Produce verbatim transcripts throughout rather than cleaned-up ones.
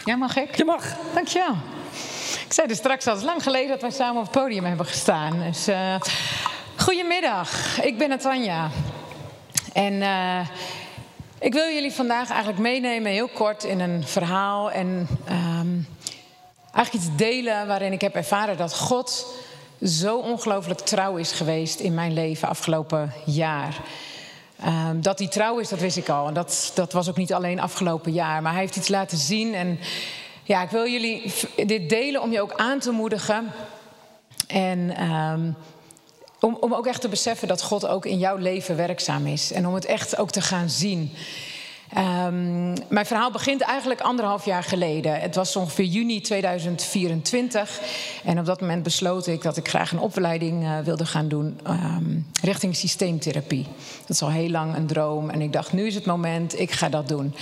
Ja, mag ik? Je mag. Dankjewel. Ik zei er straks al, het is lang geleden dat wij samen op het podium hebben gestaan. Dus, uh, goedemiddag, ik ben Natanja. En uh, ik wil jullie vandaag eigenlijk meenemen, heel kort, in een verhaal. En um, eigenlijk iets delen waarin ik heb ervaren dat God zo ongelooflijk trouw is geweest in mijn leven afgelopen jaar. Um, dat hij trouw is, dat wist ik al. En dat, dat was ook niet alleen afgelopen jaar. Maar hij heeft iets laten zien. En ja, ik wil jullie dit delen om je ook aan te moedigen. En um, om, om ook echt te beseffen dat God ook in jouw leven werkzaam is. En om het echt ook te gaan zien. Um, mijn verhaal begint eigenlijk anderhalf jaar geleden. Het was ongeveer juni tweeduizend vierentwintig. En op dat moment besloot ik dat ik graag een opleiding uh, wilde gaan doen um, richting systeemtherapie. Dat is al heel lang een droom. En ik dacht, nu is het moment, ik ga dat doen.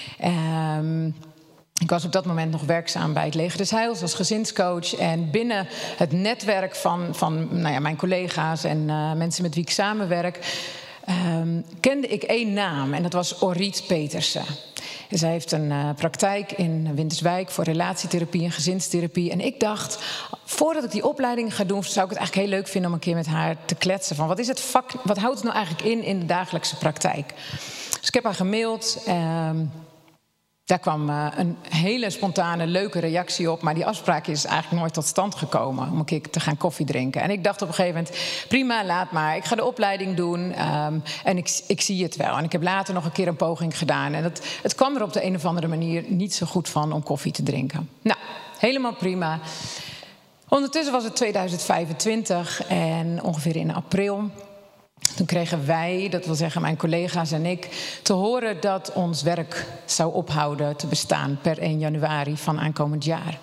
Um, Ik was op dat moment nog werkzaam bij het Leger des Heils als gezinscoach. En binnen het netwerk van, van nou ja, mijn collega's en uh, mensen met wie ik samenwerk, Um, kende ik één naam en dat was Orit Petersen. En zij heeft een uh, praktijk in Winterswijk voor relatietherapie en gezinstherapie. En ik dacht, voordat ik die opleiding ga doen, zou ik het eigenlijk heel leuk vinden om een keer met haar te kletsen. Van wat is het vak, wat houdt het nou eigenlijk in in de dagelijkse praktijk? Dus ik heb haar gemaild. Um, Daar kwam uh, een hele spontane, leuke reactie op. Maar die afspraak is eigenlijk nooit tot stand gekomen. Om een keer te gaan koffie drinken. En ik dacht op een gegeven moment, prima, laat maar. Ik ga de opleiding doen um, en ik, ik zie het wel. En ik heb later nog een keer een poging gedaan. En het, het kwam er op de een of andere manier niet zo goed van om koffie te drinken. Nou, helemaal prima. Ondertussen was het tweeduizend vijfentwintig en ongeveer in april. Toen kregen wij, dat wil zeggen mijn collega's en ik, te horen dat ons werk zou ophouden te bestaan per één januari van aankomend jaar.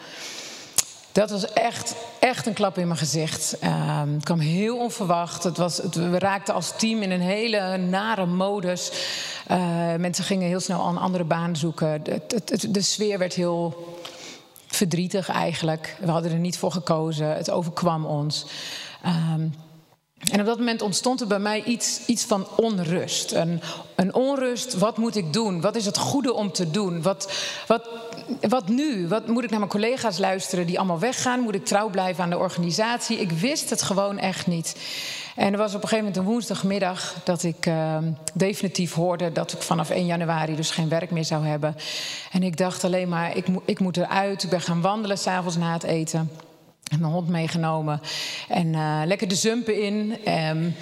Dat was echt, echt een klap in mijn gezicht. Uh, het kwam heel onverwacht. Het was, het, we raakten als team in een hele nare modus. Uh, mensen gingen heel snel een andere baan zoeken. De, de, de sfeer werd heel verdrietig eigenlijk. We hadden er niet voor gekozen. Het overkwam ons. Um, En op dat moment ontstond er bij mij iets, iets van onrust. Een, een onrust, wat moet ik doen? Wat is het goede om te doen? Wat, wat, wat nu? Wat, moet ik naar mijn collega's luisteren die allemaal weggaan? Moet ik trouw blijven aan de organisatie? Ik wist het gewoon echt niet. En er was op een gegeven moment een woensdagmiddag dat ik uh, definitief hoorde dat ik vanaf één januari dus geen werk meer zou hebben. En ik dacht alleen maar, ik, mo- ik moet eruit. Ik ben gaan wandelen 's avonds na het eten. Ik heb mijn hond meegenomen en uh, lekker de zumpen in. Um,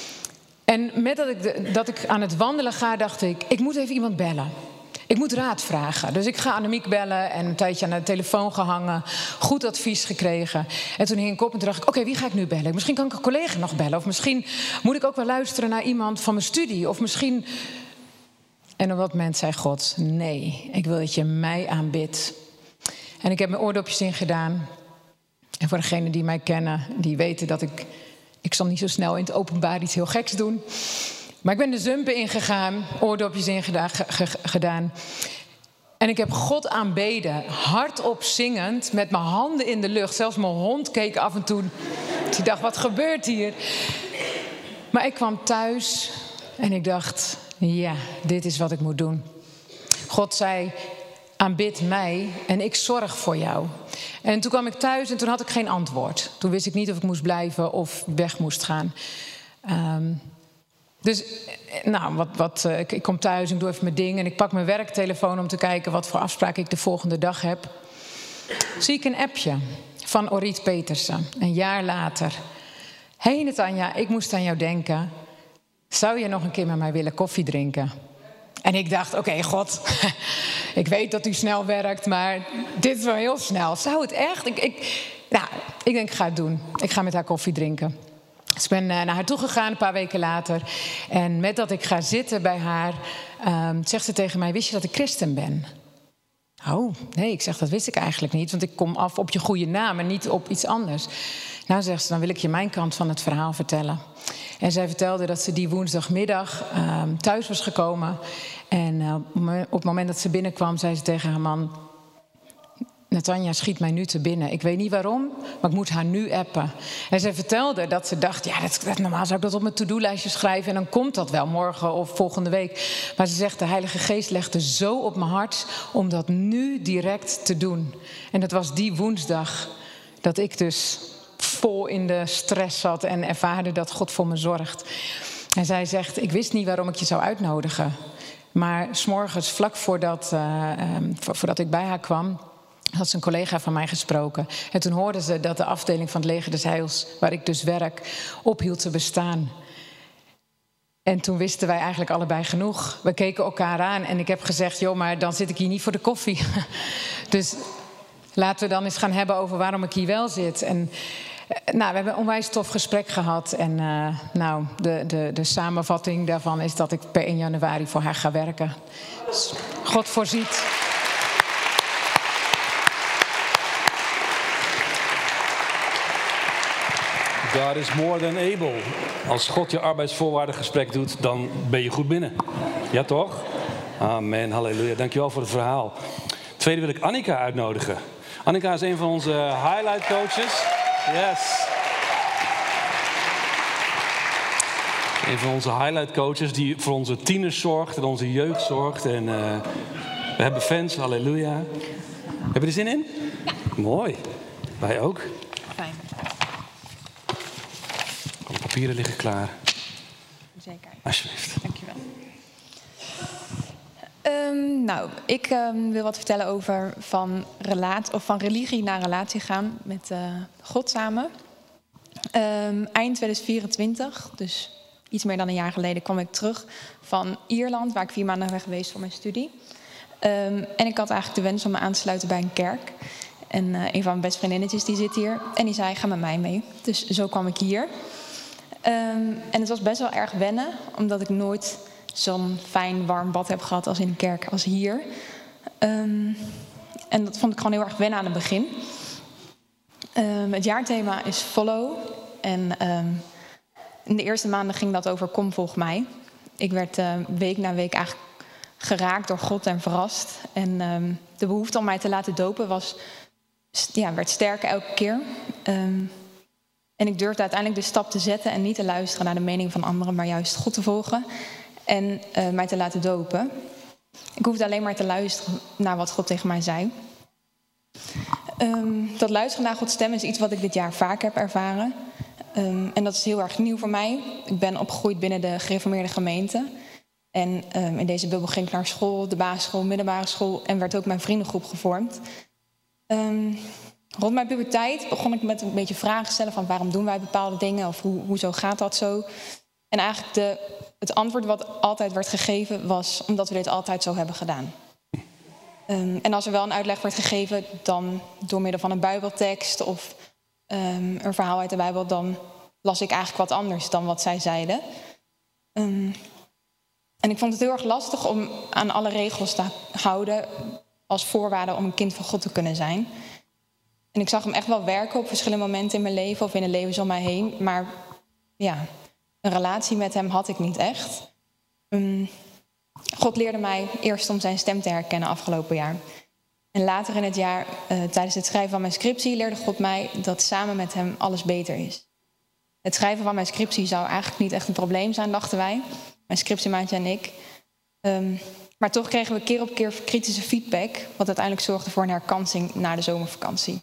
en met dat ik, de, dat ik aan het wandelen ga, dacht ik, ik moet even iemand bellen. Ik moet raad vragen. Dus ik ga Annemiek bellen en een tijdje aan de telefoon gehangen. Goed advies gekregen. En toen hing ik op en toen dacht ik, oké, okay, wie ga ik nu bellen? Misschien kan ik een collega nog bellen. Of misschien moet ik ook wel luisteren naar iemand van mijn studie. Of misschien... En op dat moment zei God, nee, ik wil dat je mij aanbidt. En ik heb mijn oordopjes ingedaan. En voor degenen die mij kennen, die weten dat ik... Ik zal niet zo snel in het openbaar iets heel geks doen. Maar ik ben de zumpen ingegaan, oordopjes ingedaan. Gedaan. En ik heb God aanbeden, hardop zingend, met mijn handen in de lucht. Zelfs mijn hond keek af en toe. Die dacht, wat gebeurt hier? Maar ik kwam thuis en ik dacht, ja, dit is wat ik moet doen. God zei... aanbid mij en ik zorg voor jou. En toen kwam ik thuis en toen had ik geen antwoord. Toen wist ik niet of ik moest blijven of weg moest gaan. Um, dus, nou, wat, wat, uh, ik, ik kom thuis, ik doe even mijn ding... en ik pak mijn werktelefoon om te kijken wat voor afspraak ik de volgende dag heb. Zie ik een appje van Orit Petersen, een jaar later. Hé hey Natanja, ik moest aan jou denken. Zou je nog een keer met mij willen koffie drinken? En ik dacht, oké, okay, God, ik weet dat u snel werkt, maar dit is wel heel snel. Zou het echt? Ik, ik, nou, ik denk, ik ga het doen. Ik ga met haar koffie drinken. Dus ik ben uh, naar haar toegegaan een paar weken later. En met dat ik ga zitten bij haar, um, zegt ze tegen mij, wist je dat ik christen ben? Oh, nee, ik zeg, dat wist ik eigenlijk niet, want ik kom af op je goede naam en niet op iets anders. Nou, zegt ze, dan wil ik je mijn kant van het verhaal vertellen. En zij vertelde dat ze die woensdagmiddag uh, thuis was gekomen. En uh, op het moment dat ze binnenkwam, zei ze tegen haar man... Natanja schiet mij nu te binnen. Ik weet niet waarom, maar ik moet haar nu appen. En zij vertelde dat ze dacht, ja, dat, dat, normaal zou ik dat op mijn to-do-lijstje schrijven en dan komt dat wel morgen of volgende week. Maar ze zegt, de Heilige Geest legde zo op mijn hart om dat nu direct te doen. En dat was die woensdag dat ik dus vol in de stress zat en ervaarde dat God voor me zorgt. En zij zegt, ik wist niet waarom ik je zou uitnodigen. Maar 's morgens, vlak voordat, uh, um, voordat ik bij haar kwam, had ze een collega van mij gesproken. En toen hoorden ze dat de afdeling van het Leger des Heils, waar ik dus werk, ophield te bestaan. En toen wisten wij eigenlijk allebei genoeg. We keken elkaar aan en ik heb gezegd, joh, maar dan zit ik hier niet voor de koffie. Dus laten we dan eens gaan hebben over waarom ik hier wel zit. En nou, we hebben een onwijs tof gesprek gehad. En uh, nou, de, de, de samenvatting daarvan is dat ik per één januari voor haar ga werken. Dus God voorziet. God is more than able. Als God je arbeidsvoorwaardengesprek doet, dan ben je goed binnen. Ja, toch? Amen, halleluja. Dankjewel voor het verhaal. Tweede wil ik Annika uitnodigen. Annika is een van onze highlight coaches. Yes. Een van onze highlight coaches die voor onze tieners zorgt en onze jeugd zorgt. En uh, we hebben fans, halleluja. Heb je er zin in? Ja. Mooi. Wij ook. Fijn. De papieren liggen klaar. Zeker. Alsjeblieft. Dankjewel. Um, nou, ik um, wil wat vertellen over van, relatie, of van religie naar relatie gaan met uh, God samen. Um, eind twintig vierentwintig, dus iets meer dan een jaar geleden, kwam ik terug van Ierland, waar ik vier maanden ben geweest voor mijn studie. Um, en ik had eigenlijk de wens om me aan te sluiten bij een kerk. En uh, een van mijn beste vriendinnetjes die zit hier en die zei, ga met mij mee. Dus zo kwam ik hier. Um, en het was best wel erg wennen, omdat ik nooit zo'n fijn warm bad heb gehad als in de kerk als hier. Um, en dat vond ik gewoon heel erg wennen aan het begin. Um, het jaarthema is Follow. En um, in de eerste maanden ging dat over Kom, volg mij. Ik werd uh, week na week eigenlijk geraakt door God en verrast. En um, de behoefte om mij te laten dopen was, ja, werd sterker elke keer. Um, en ik durfde uiteindelijk de stap te zetten en niet te luisteren naar de mening van anderen, maar juist God te volgen. En uh, mij te laten dopen. Ik hoefde alleen maar te luisteren naar wat God tegen mij zei. Um, dat luisteren naar Gods stem is iets wat ik dit jaar vaak heb ervaren. Um, en dat is heel erg nieuw voor mij. Ik ben opgegroeid binnen de gereformeerde gemeente. En um, in deze bubbel ging ik naar school, de basisschool, middelbare school. En werd ook mijn vriendengroep gevormd. Um, rond mijn puberteit begon ik met een beetje vragen stellen van waarom doen wij bepaalde dingen? Of hoe, hoezo gaat dat zo? En eigenlijk de, het antwoord wat altijd werd gegeven was omdat we dit altijd zo hebben gedaan. Um, en als er wel een uitleg werd gegeven, dan door middel van een Bijbeltekst of um, een verhaal uit de Bijbel, dan las ik eigenlijk wat anders dan wat zij zeiden. Um, en ik vond het heel erg lastig om aan alle regels te houden als voorwaarde om een kind van God te kunnen zijn. En ik zag hem echt wel werken op verschillende momenten in mijn leven of in de levens om mij heen, maar ja, een relatie met hem had ik niet echt. Um, God leerde mij eerst om zijn stem te herkennen afgelopen jaar. En later in het jaar, uh, tijdens het schrijven van mijn scriptie, leerde God mij dat samen met hem alles beter is. Het schrijven van mijn scriptie zou eigenlijk niet echt een probleem zijn, dachten wij. Mijn scriptiemaatje en ik. Um, maar toch kregen we keer op keer kritische feedback, wat uiteindelijk zorgde voor een herkansing na de zomervakantie.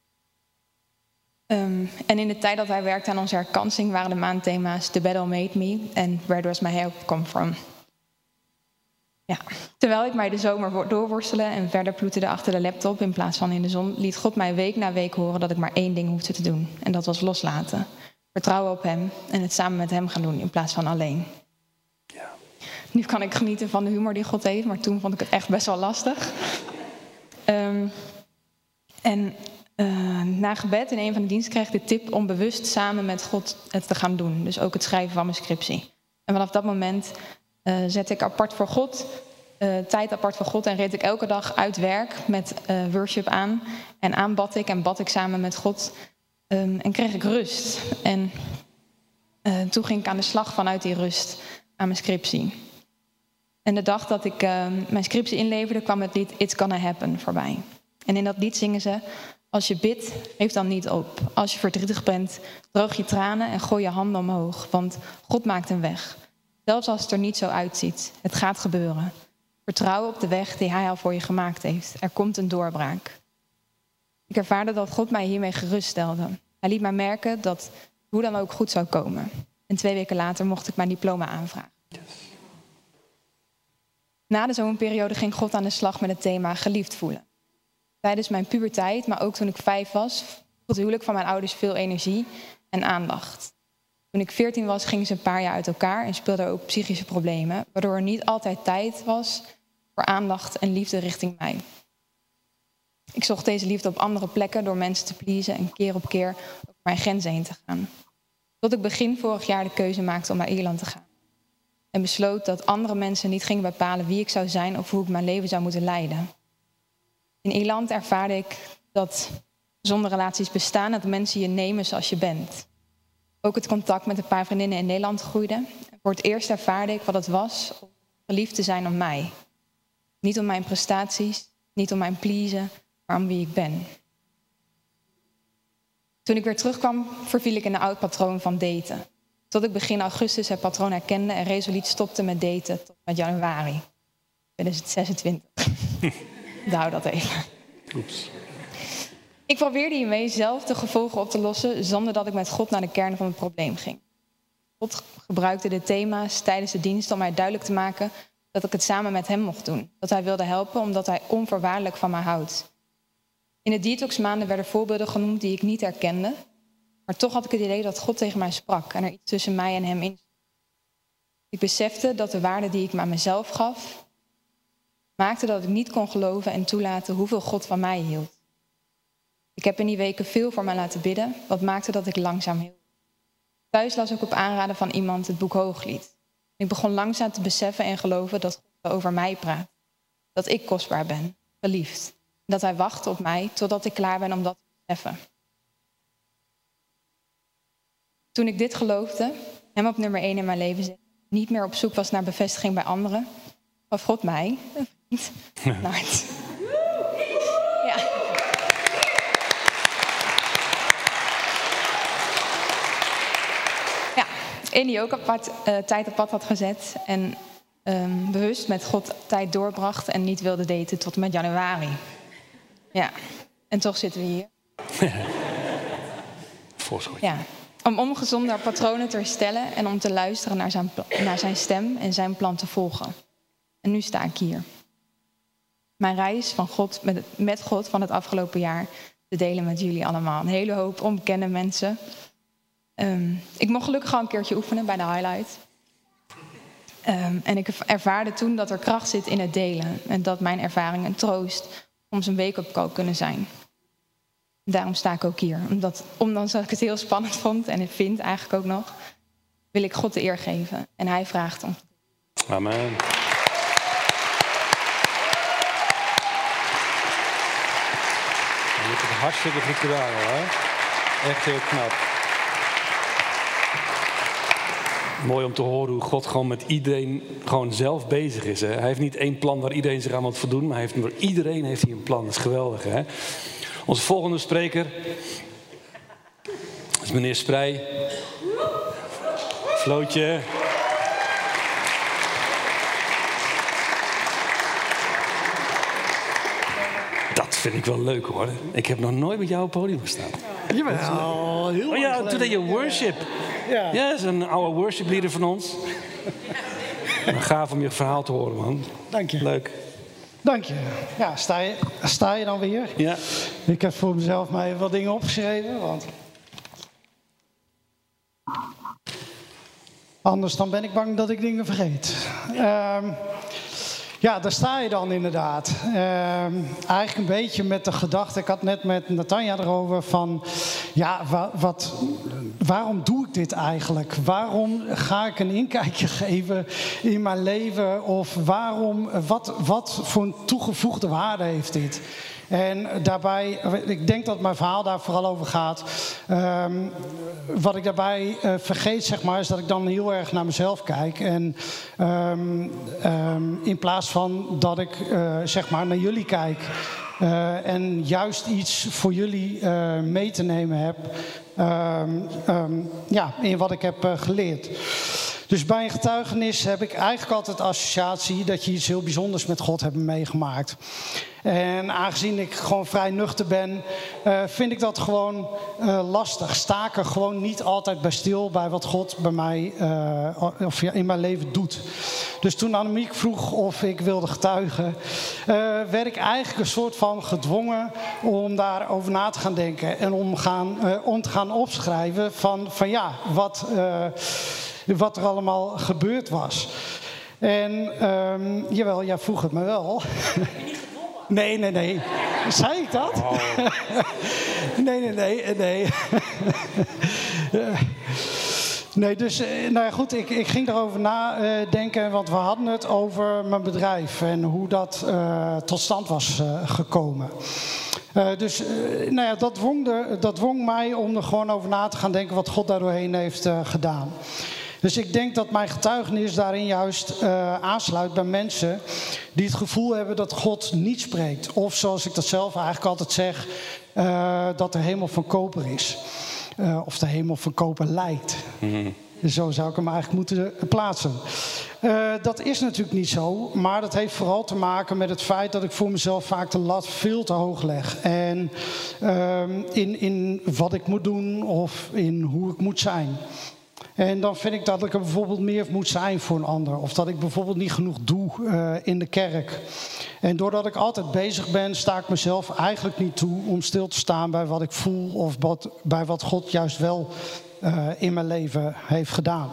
Um, en in de tijd dat hij werkte aan onze herkansing waren de maandthema's The Battle Made Me en Where Does My Help Come From. Ja. Terwijl ik mij de zomer doorworstelde en verder ploeterde achter de laptop in plaats van in de zon, liet God mij week na week horen dat ik maar één ding hoefde te doen. En dat was loslaten. Vertrouwen op hem en het samen met hem gaan doen in plaats van alleen. Ja. Nu kan ik genieten van de humor die God heeft, maar toen vond ik het echt best wel lastig. Um, en uh, na gebed in een van de diensten kreeg ik de tip om bewust samen met God het te gaan doen. Dus ook het schrijven van mijn scriptie. En vanaf dat moment uh, zette ik apart voor God, uh, tijd apart voor God en reed ik elke dag uit werk met uh, worship aan. En aanbad ik en bad ik samen met God. Um, en kreeg ik rust. En uh, toen ging ik aan de slag vanuit die rust aan mijn scriptie. En de dag dat ik uh, mijn scriptie inleverde, kwam het lied It's Gonna Happen voorbij. En in dat lied zingen ze: als je bidt, geef dan niet op. Als je verdrietig bent, droog je tranen en gooi je handen omhoog. Want God maakt een weg. Zelfs als het er niet zo uitziet. Het gaat gebeuren. Vertrouw op de weg die hij al voor je gemaakt heeft. Er komt een doorbraak. Ik ervaarde dat God mij hiermee geruststelde. Hij liet mij merken dat hoe dan ook goed zou komen. En twee weken later mocht ik mijn diploma aanvragen. Yes. Na de zomerperiode ging God aan de slag met het thema geliefd voelen. Tijdens mijn puberteit, maar ook toen ik vijf was, vroeg het huwelijk van mijn ouders veel energie en aandacht. Toen ik veertien was, gingen ze een paar jaar uit elkaar en speelden ook psychische problemen, waardoor er niet altijd tijd was voor aandacht en liefde richting mij. Ik zocht deze liefde op andere plekken door mensen te pleasen en keer op keer over mijn grenzen heen te gaan. Tot ik begin vorig jaar de keuze maakte om naar Ierland te gaan. En besloot dat andere mensen niet gingen bepalen wie ik zou zijn of hoe ik mijn leven zou moeten leiden. In Ierland ervaarde ik dat gezonde relaties bestaan en dat mensen je nemen zoals je bent. Ook het contact met een paar vriendinnen in Nederland groeide. En voor het eerst ervaarde ik wat het was om verliefd te zijn op mij. Niet om mijn prestaties, niet om mijn pleasen, maar om wie ik ben. Toen ik weer terugkwam, verviel ik in een oud patroon van daten. Tot ik begin augustus het patroon herkende en resoluut stopte met daten tot met januari tweeduizend zesentwintig. Hou dat even. Oeps. Ik probeerde hiermee zelf de gevolgen op te lossen zonder dat ik met God naar de kern van het probleem ging. God gebruikte de thema's tijdens de dienst om mij duidelijk te maken dat ik het samen met hem mocht doen. Dat hij wilde helpen omdat hij onvoorwaardelijk van mij houdt. In de detoxmaanden werden voorbeelden genoemd die ik niet herkende. Maar toch had ik het idee dat God tegen mij sprak en er iets tussen mij en hem in. Ik besefte dat de waarde die ik me aan mezelf gaf maakte dat ik niet kon geloven en toelaten hoeveel God van mij hield. Ik heb in die weken veel voor mij laten bidden, wat maakte dat ik langzaam hield. Thuis las ik op aanraden van iemand het boek Hooglied. Ik begon langzaam te beseffen en geloven dat God over mij praat. Dat ik kostbaar ben, geliefd. En dat hij wacht op mij totdat ik klaar ben om dat te beseffen. Toen ik dit geloofde, hem op nummer één in mijn leven zette, niet meer op zoek was naar bevestiging bij anderen, gaf God mij een vriend naar het. Ja. Ja, een die ook apart, uh, tijd op pad had gezet en um, bewust met God tijd doorbracht en niet wilde daten tot en met januari. Ja, en toch zitten we hier. Voorschot. Ja. Om ongezonde patronen te herstellen en om te luisteren naar zijn, naar zijn stem en zijn plan te volgen. En nu sta ik hier. Mijn reis van God, met, met God van het afgelopen jaar te delen met jullie allemaal. Een hele hoop onbekende mensen. Um, ik mocht gelukkig al een keertje oefenen bij de highlight. Um, en ik ervaarde toen dat er kracht zit in het delen. En dat mijn ervaring een troost om zijn wake-up call kunnen zijn. Daarom sta ik ook hier. Omdat, ondanks dat ik het heel spannend vond en ik vind eigenlijk ook nog, wil ik God de eer geven. En hij vraagt om. Amen. Je hebt het hartstikke goed gedaan, hoor. Echt heel knap. Mooi om te horen hoe God gewoon met iedereen gewoon zelf bezig is. Hè? Hij heeft niet één plan waar iedereen zich aan moet voldoen, maar hij heeft, voor iedereen heeft hij een plan. Dat is geweldig, hè? Onze volgende spreker is meneer Sprij. Flootje. Dat vind ik wel leuk, hoor. Ik heb nog nooit met jou op het podium gestaan. Jawel, heel Oh ja, toen deed je worship. Ja, Ja, dat is een oude worship leader van ons. Gaaf om je verhaal te horen, man. Dank je. Leuk. Dank je. Ja, sta je, sta je dan weer? Ja. Ik heb voor mezelf mij wat dingen opgeschreven, want anders dan ben ik bang dat ik dingen vergeet. Um, ja, daar sta je dan inderdaad. Um, eigenlijk een beetje met de gedachte, ik had net met Natanja erover van, ja, wa, wat, waarom doe ik dit eigenlijk? Waarom ga ik een inkijkje geven in mijn leven? Of waarom, wat, wat voor een toegevoegde waarde heeft dit? En daarbij, ik denk dat mijn verhaal daar vooral over gaat. Um, wat ik daarbij uh, vergeet, zeg maar, is dat ik dan heel erg naar mezelf kijk. En um, um, in plaats van dat ik uh, zeg maar naar jullie kijk. Uh, en juist iets voor jullie uh, mee te nemen heb um, um, ja, in wat ik heb uh, geleerd. Dus bij een getuigenis heb ik eigenlijk altijd de associatie dat je iets heel bijzonders met God hebt meegemaakt. En aangezien ik gewoon vrij nuchter ben, uh, vind ik dat gewoon uh, lastig. Sta ik er gewoon niet altijd bij stil bij wat God bij mij uh, of ja, in mijn leven doet. Dus toen Annemiek vroeg of ik wilde getuigen, uh, werd ik eigenlijk een soort van gedwongen om daarover na te gaan denken. En om, gaan, uh, om te gaan opschrijven van, van ja, wat... Uh, Wat er allemaal gebeurd was. En um, jawel, jij vroeg het me wel. Nee, nee, nee. Zei ik dat? Oh. nee, nee, nee, nee. Nee, dus nou ja, goed, ik, ik ging daarover nadenken, uh, want we hadden het over mijn bedrijf en hoe dat uh, tot stand was uh, gekomen. Uh, dus uh, nou ja, dat, dwong de, dat dwong mij om er gewoon over na te gaan denken wat God daar doorheen heeft uh, gedaan. Dus ik denk dat mijn getuigenis daarin juist uh, aansluit bij mensen die het gevoel hebben dat God niet spreekt. Of zoals ik dat zelf eigenlijk altijd zeg, uh, dat de hemel van koper is. Uh, of de hemel van koper lijkt. Mm-hmm. Zo zou ik hem eigenlijk moeten plaatsen. Uh, dat is natuurlijk niet zo, maar dat heeft vooral te maken met het feit dat ik voor mezelf vaak de lat veel te hoog leg. En uh, in, in wat ik moet doen of in hoe ik moet zijn. En dan vind ik dat ik er bijvoorbeeld meer moet zijn voor een ander. Of dat ik bijvoorbeeld niet genoeg doe uh, in de kerk. En doordat ik altijd bezig ben, sta ik mezelf eigenlijk niet toe om stil te staan bij wat ik voel of wat, bij wat God juist wel uh, in mijn leven heeft gedaan.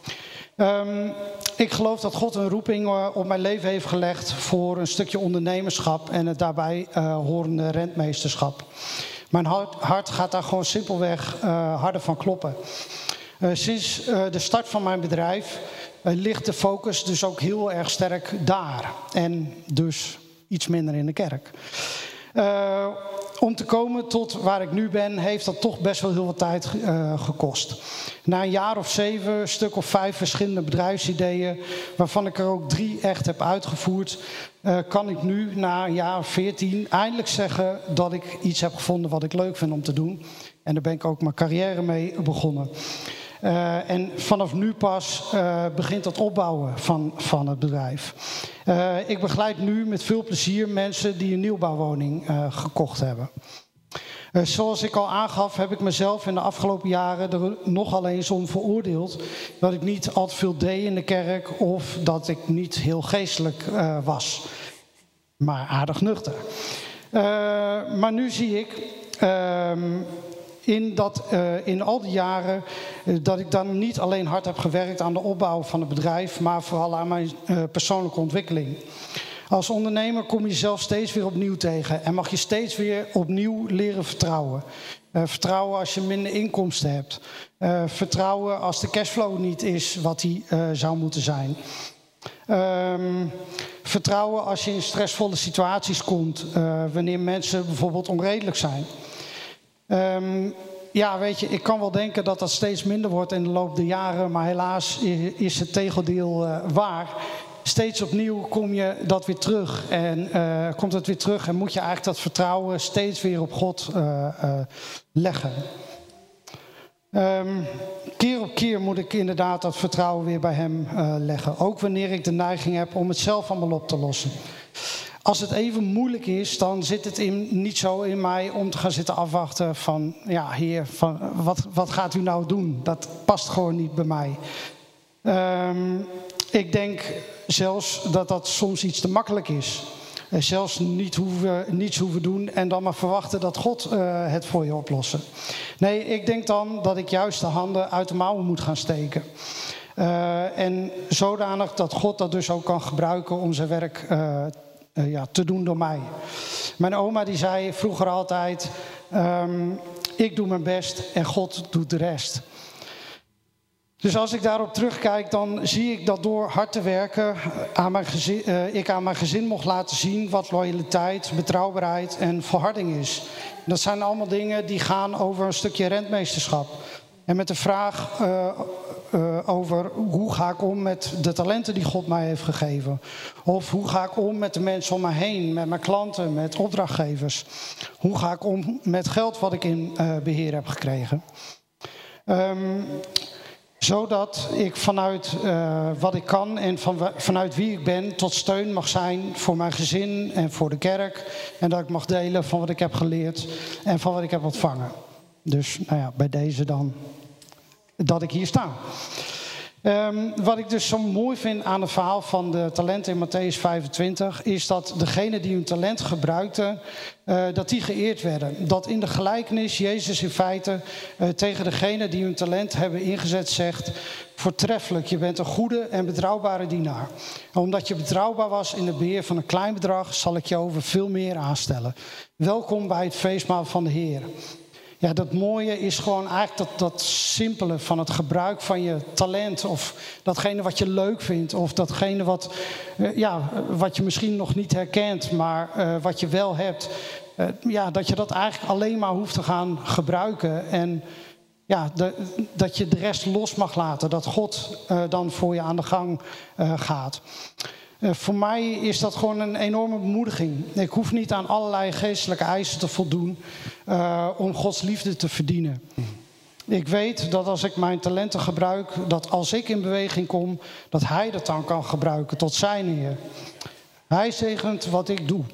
Um, ik geloof dat God een roeping uh, op mijn leven heeft gelegd voor een stukje ondernemerschap en het daarbij uh, horende rentmeesterschap. Mijn hart, hart gaat daar gewoon simpelweg uh, harder van kloppen. Uh, sinds uh, de start van mijn bedrijf uh, ligt de focus dus ook heel erg sterk daar. En dus iets minder in de kerk. Uh, om te komen tot waar ik nu ben, heeft dat toch best wel heel wat tijd uh, gekost. Na een jaar of zeven, een stuk of vijf verschillende bedrijfsideeën, waarvan ik er ook drie echt heb uitgevoerd, uh, kan ik nu na een jaar of veertien eindelijk zeggen dat ik iets heb gevonden wat ik leuk vind om te doen. En daar ben ik ook mijn carrière mee begonnen. Uh, en vanaf nu pas uh, begint het opbouwen van, van het bedrijf. Uh, ik begeleid nu met veel plezier mensen die een nieuwbouwwoning uh, gekocht hebben. Uh, zoals ik al aangaf, heb ik mezelf in de afgelopen jaren er nogal eens om veroordeeld dat ik niet al te veel deed in de kerk of dat ik niet heel geestelijk uh, was. Maar aardig nuchter. Uh, maar nu zie ik Uh, In, dat, uh, in al die jaren uh, dat ik dan niet alleen hard heb gewerkt aan de opbouw van het bedrijf, maar vooral aan mijn uh, persoonlijke ontwikkeling. Als ondernemer kom je jezelf steeds weer opnieuw tegen en mag je steeds weer opnieuw leren vertrouwen. Uh, vertrouwen als je minder inkomsten hebt. Uh, vertrouwen als de cashflow niet is wat die uh, zou moeten zijn. Um, vertrouwen als je in stressvolle situaties komt, uh, wanneer mensen bijvoorbeeld onredelijk zijn. Um, ja, weet je, ik kan wel denken dat dat steeds minder wordt in de loop der jaren, maar helaas is het tegendeel uh, waar. Steeds opnieuw kom je dat weer terug en uh, komt het weer terug en moet je eigenlijk dat vertrouwen steeds weer op God uh, uh, leggen. Um, keer op keer moet ik inderdaad dat vertrouwen weer bij hem uh, leggen. Ook wanneer ik de neiging heb om het zelf allemaal op te lossen. Als het even moeilijk is, dan zit het in, niet zo in mij om te gaan zitten afwachten van, ja, heer, van, wat, wat gaat u nou doen? Dat past gewoon niet bij mij. Um, ik denk zelfs dat dat soms iets te makkelijk is. Uh, zelfs niet hoeven, niets hoeven doen en dan maar verwachten dat God uh, het voor je oplossen. Nee, ik denk dan dat ik juist de handen uit de mouwen moet gaan steken. Uh, en zodanig dat God dat dus ook kan gebruiken om zijn werk uh, uh, ja, te doen door mij. Mijn oma die zei vroeger altijd, um, ik doe mijn best en God doet de rest. Dus als ik daarop terugkijk, dan zie ik dat door hard te werken aan mijn gezin, uh, ik aan mijn gezin mocht laten zien wat loyaliteit, betrouwbaarheid en volharding is. Dat zijn allemaal dingen die gaan over een stukje rentmeesterschap. En met de vraag uh, uh, over hoe ga ik om met de talenten die God mij heeft gegeven. Of hoe ga ik om met de mensen om me heen, met mijn klanten, met opdrachtgevers. Hoe ga ik om met geld wat ik in uh, beheer heb gekregen. Um, Zodat ik vanuit uh, wat ik kan en van, vanuit wie ik ben tot steun mag zijn voor mijn gezin en voor de kerk. En dat ik mag delen van wat ik heb geleerd en van wat ik heb ontvangen. Dus nou ja, bij deze dan dat ik hier sta. Um, wat ik dus zo mooi vind aan het verhaal van de talenten in Mattheüs vijfentwintig... is dat degene die hun talent gebruikten, uh, dat die geëerd werden. Dat in de gelijkenis Jezus in feite uh, tegen degene die hun talent hebben ingezet zegt... voortreffelijk, je bent een goede en betrouwbare dienaar. En omdat je betrouwbaar was in het beheer van een klein bedrag... zal ik je over veel meer aanstellen. Welkom bij het feestmaal van de Heer. Ja, dat mooie is gewoon eigenlijk dat, dat simpele van het gebruik van je talent. Of datgene wat je leuk vindt. Of datgene wat, uh, ja, wat je misschien nog niet herkent, maar uh, wat je wel hebt. Uh, ja, dat je dat eigenlijk alleen maar hoeft te gaan gebruiken. En ja, de, dat je de rest los mag laten. Dat God uh, dan voor je aan de gang uh, gaat. Uh, voor mij is dat gewoon een enorme bemoediging. Ik hoef niet aan allerlei geestelijke eisen te voldoen uh, om Gods liefde te verdienen. Ik weet dat als ik mijn talenten gebruik, dat als ik in beweging kom, dat Hij dat dan kan gebruiken tot zijn eer. Hij zegent wat ik doe.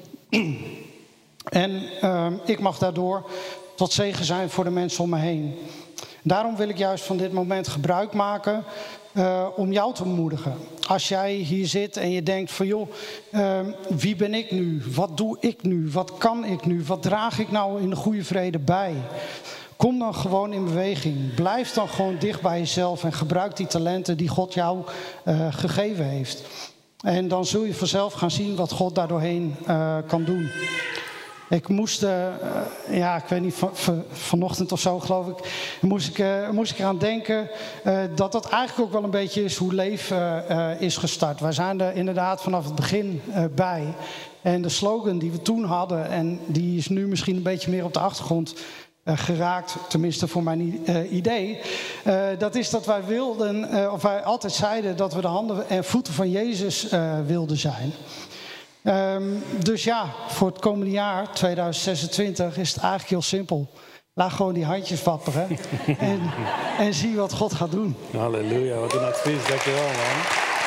En uh, ik mag daardoor tot zegen zijn voor de mensen om me heen. Daarom wil ik juist van dit moment gebruik maken uh, om jou te bemoedigen. Als jij hier zit en je denkt van joh, uh, wie ben ik nu? Wat doe ik nu? Wat kan ik nu? Wat draag ik nou in de goede vrede bij? Kom dan gewoon in beweging. Blijf dan gewoon dicht bij jezelf en gebruik die talenten die God jou uh, gegeven heeft. En dan zul je vanzelf gaan zien wat God daardoorheen uh, kan doen. Ik moest, uh, ja, ik weet niet, van, van, vanochtend of zo geloof ik, moest ik, uh, moest ik eraan denken uh, dat dat eigenlijk ook wel een beetje is hoe Leven uh, is gestart. Wij zijn er inderdaad vanaf het begin uh, bij. En de slogan die we toen hadden, en die is nu misschien een beetje meer op de achtergrond uh, geraakt, tenminste voor mijn uh, idee, uh, dat is dat wij wilden, uh, of wij altijd zeiden dat we de handen en voeten van Jezus uh, wilden zijn. Um, dus ja, voor het komende jaar, tweeduizend zesentwintig, is het eigenlijk heel simpel. Laat gewoon die handjes wapperen en, en zie wat God gaat doen. Halleluja, wat een advies, dankjewel man.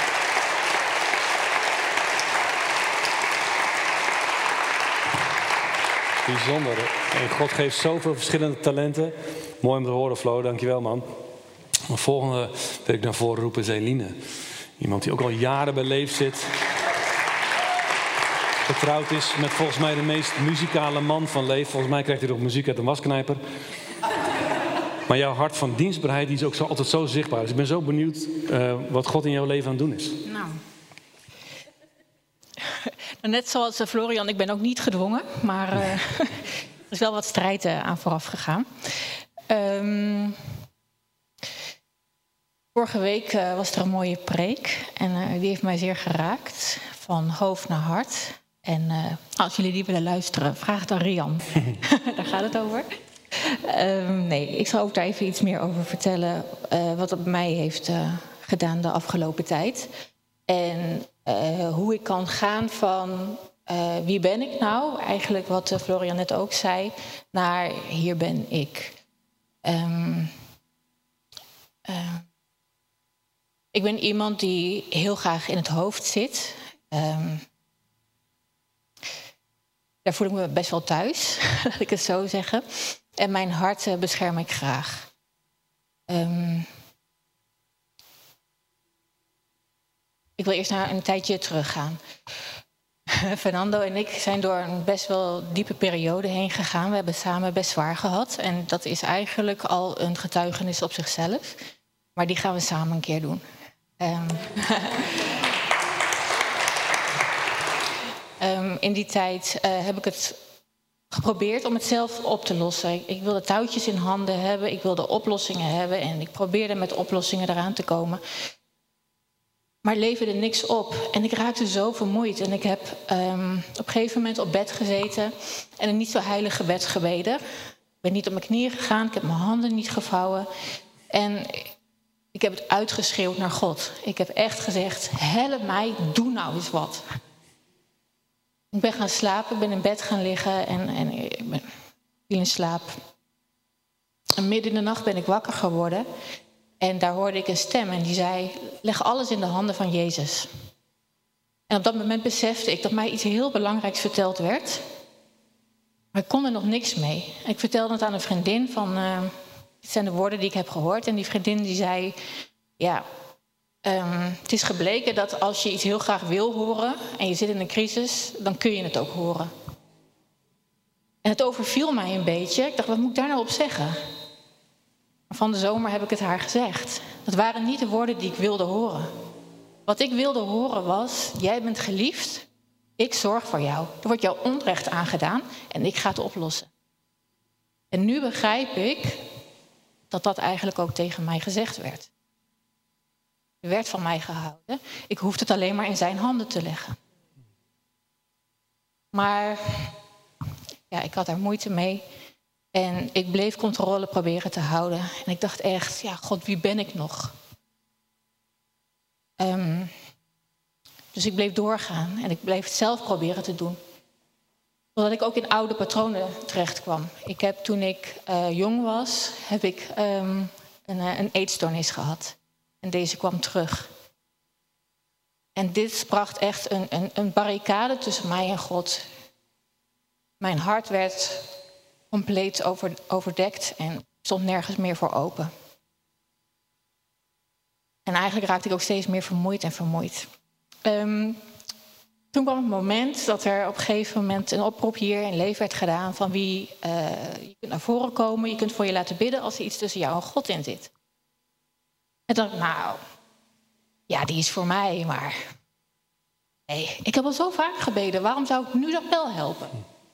Bijzonder. En God geeft zoveel verschillende talenten. Mooi om te horen, Flo, dankjewel man. De volgende wil ik naar voren roepen is Eline. Iemand die ook al jaren bij Leef zit. Getrouwd is met volgens mij de meest muzikale man van Leef. Volgens mij krijgt hij ook muziek uit een wasknijper. Maar jouw hart van dienstbaarheid die is ook zo, altijd zo zichtbaar. Dus ik ben zo benieuwd uh, wat God in jouw leven aan het doen is. Nou. Net zoals Florian, ik ben ook niet gedwongen. Maar uh, er is wel wat strijd uh, aan vooraf gegaan. Um, vorige week uh, was er een mooie preek. En uh, die heeft mij zeer geraakt. Van hoofd naar hart. En uh, als jullie die willen luisteren, vraag het aan Rian. Daar gaat het over. Um, nee, ik zal ook daar even iets meer over vertellen. Uh, wat het bij mij heeft uh, gedaan de afgelopen tijd. En uh, hoe ik kan gaan van uh, wie ben ik nou? Eigenlijk wat uh, Florian net ook zei. Naar hier ben ik. Um, uh, ik ben iemand die heel graag in het hoofd zit. Um, daar voel ik me best wel thuis, laat ik het zo zeggen. En mijn hart uh, bescherm ik graag. Um, ik wil eerst naar een tijdje teruggaan. Fernando en ik zijn door een best wel diepe periode heen gegaan. We hebben samen best zwaar gehad. En dat is eigenlijk al een getuigenis op zichzelf. Maar die gaan we samen een keer doen. Um, Um, in die tijd uh, heb ik het geprobeerd om het zelf op te lossen. Ik, ik wilde touwtjes in handen hebben, ik wilde oplossingen hebben en ik probeerde met oplossingen eraan te komen. Maar het leverde niks op en ik raakte zo vermoeid. En ik heb um, op een gegeven moment op bed gezeten en een niet zo heilig gebed gebeden. Ik ben niet op mijn knieën gegaan, ik heb mijn handen niet gevouwen. En Ik heb het uitgeschreeuwd naar God. Ik heb echt gezegd, help mij, doe nou eens wat. Ik ben gaan slapen, ik ben in bed gaan liggen en, en ik ben, viel in slaap. En midden in de nacht ben ik wakker geworden. En daar hoorde ik een stem en die zei, leg alles in de handen van Jezus. En op dat moment besefte ik dat mij iets heel belangrijks verteld werd. Maar ik kon er nog niks mee. En ik vertelde het aan een vriendin van, uh, dit zijn de woorden die ik heb gehoord. En die vriendin die zei, ja, um, het is gebleken dat als je iets heel graag wil horen en je zit in een crisis, dan kun je het ook horen. En het overviel mij een beetje. Ik dacht, wat moet ik daar nou op zeggen? Van de zomer heb ik het haar gezegd. Dat waren niet de woorden die ik wilde horen. Wat ik wilde horen was, jij bent geliefd, ik zorg voor jou. Er wordt jou onrecht aangedaan en ik ga het oplossen. En nu begrijp ik dat dat eigenlijk ook tegen mij gezegd werd. Er werd van mij gehouden. Ik hoefde het alleen maar in zijn handen te leggen. Maar ja, ik had daar moeite mee. En ik bleef controle proberen te houden. En ik dacht echt, ja, God, wie ben ik nog? Um, dus ik bleef doorgaan en ik bleef het zelf proberen te doen. Totdat ik ook in oude patronen terecht kwam. Ik heb toen ik uh, jong was, heb ik um, een, uh, een eetstoornis gehad. En deze kwam terug. En dit bracht echt een, een, een barricade tussen mij en God. Mijn hart werd compleet over, overdekt en stond nergens meer voor open. En eigenlijk raakte ik ook steeds meer vermoeid en vermoeid. Um, toen kwam het moment dat er op een gegeven moment een oproep hier in Leef werd gedaan van wie uh, je kunt naar voren komen, je kunt voor je laten bidden als er iets tussen jou en God in zit. En dan dacht ik, nou, ja, die is voor mij, maar nee, ik heb al zo vaak gebeden, waarom zou ik nu dat wel helpen?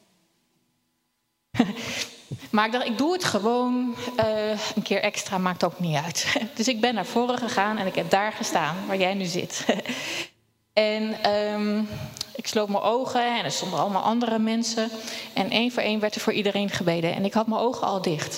Maar ik dacht, ik doe het gewoon uh, een keer extra, maakt ook niet uit. Dus ik ben naar voren gegaan en ik heb daar gestaan, waar jij nu zit. En um, ik sloot mijn ogen en er stonden allemaal andere mensen. En één voor één werd er voor iedereen gebeden. En ik had mijn ogen al dicht.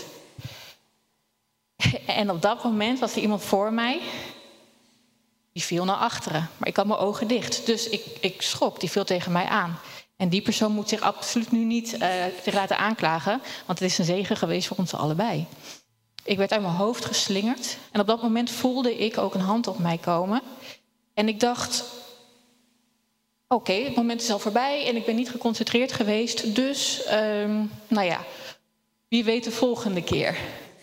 En op dat moment was er iemand voor mij. Die viel naar achteren. Maar ik had mijn ogen dicht. Dus ik, ik schrok, die viel tegen mij aan. En die persoon moet zich absoluut nu niet uh, zich laten aanklagen. Want het is een zegen geweest voor ons allebei. Ik werd uit mijn hoofd geslingerd. En op dat moment voelde ik ook een hand op mij komen. En ik dacht, oké, okay, het moment is al voorbij en ik ben niet geconcentreerd geweest. Dus, um, nou ja, wie weet de volgende keer.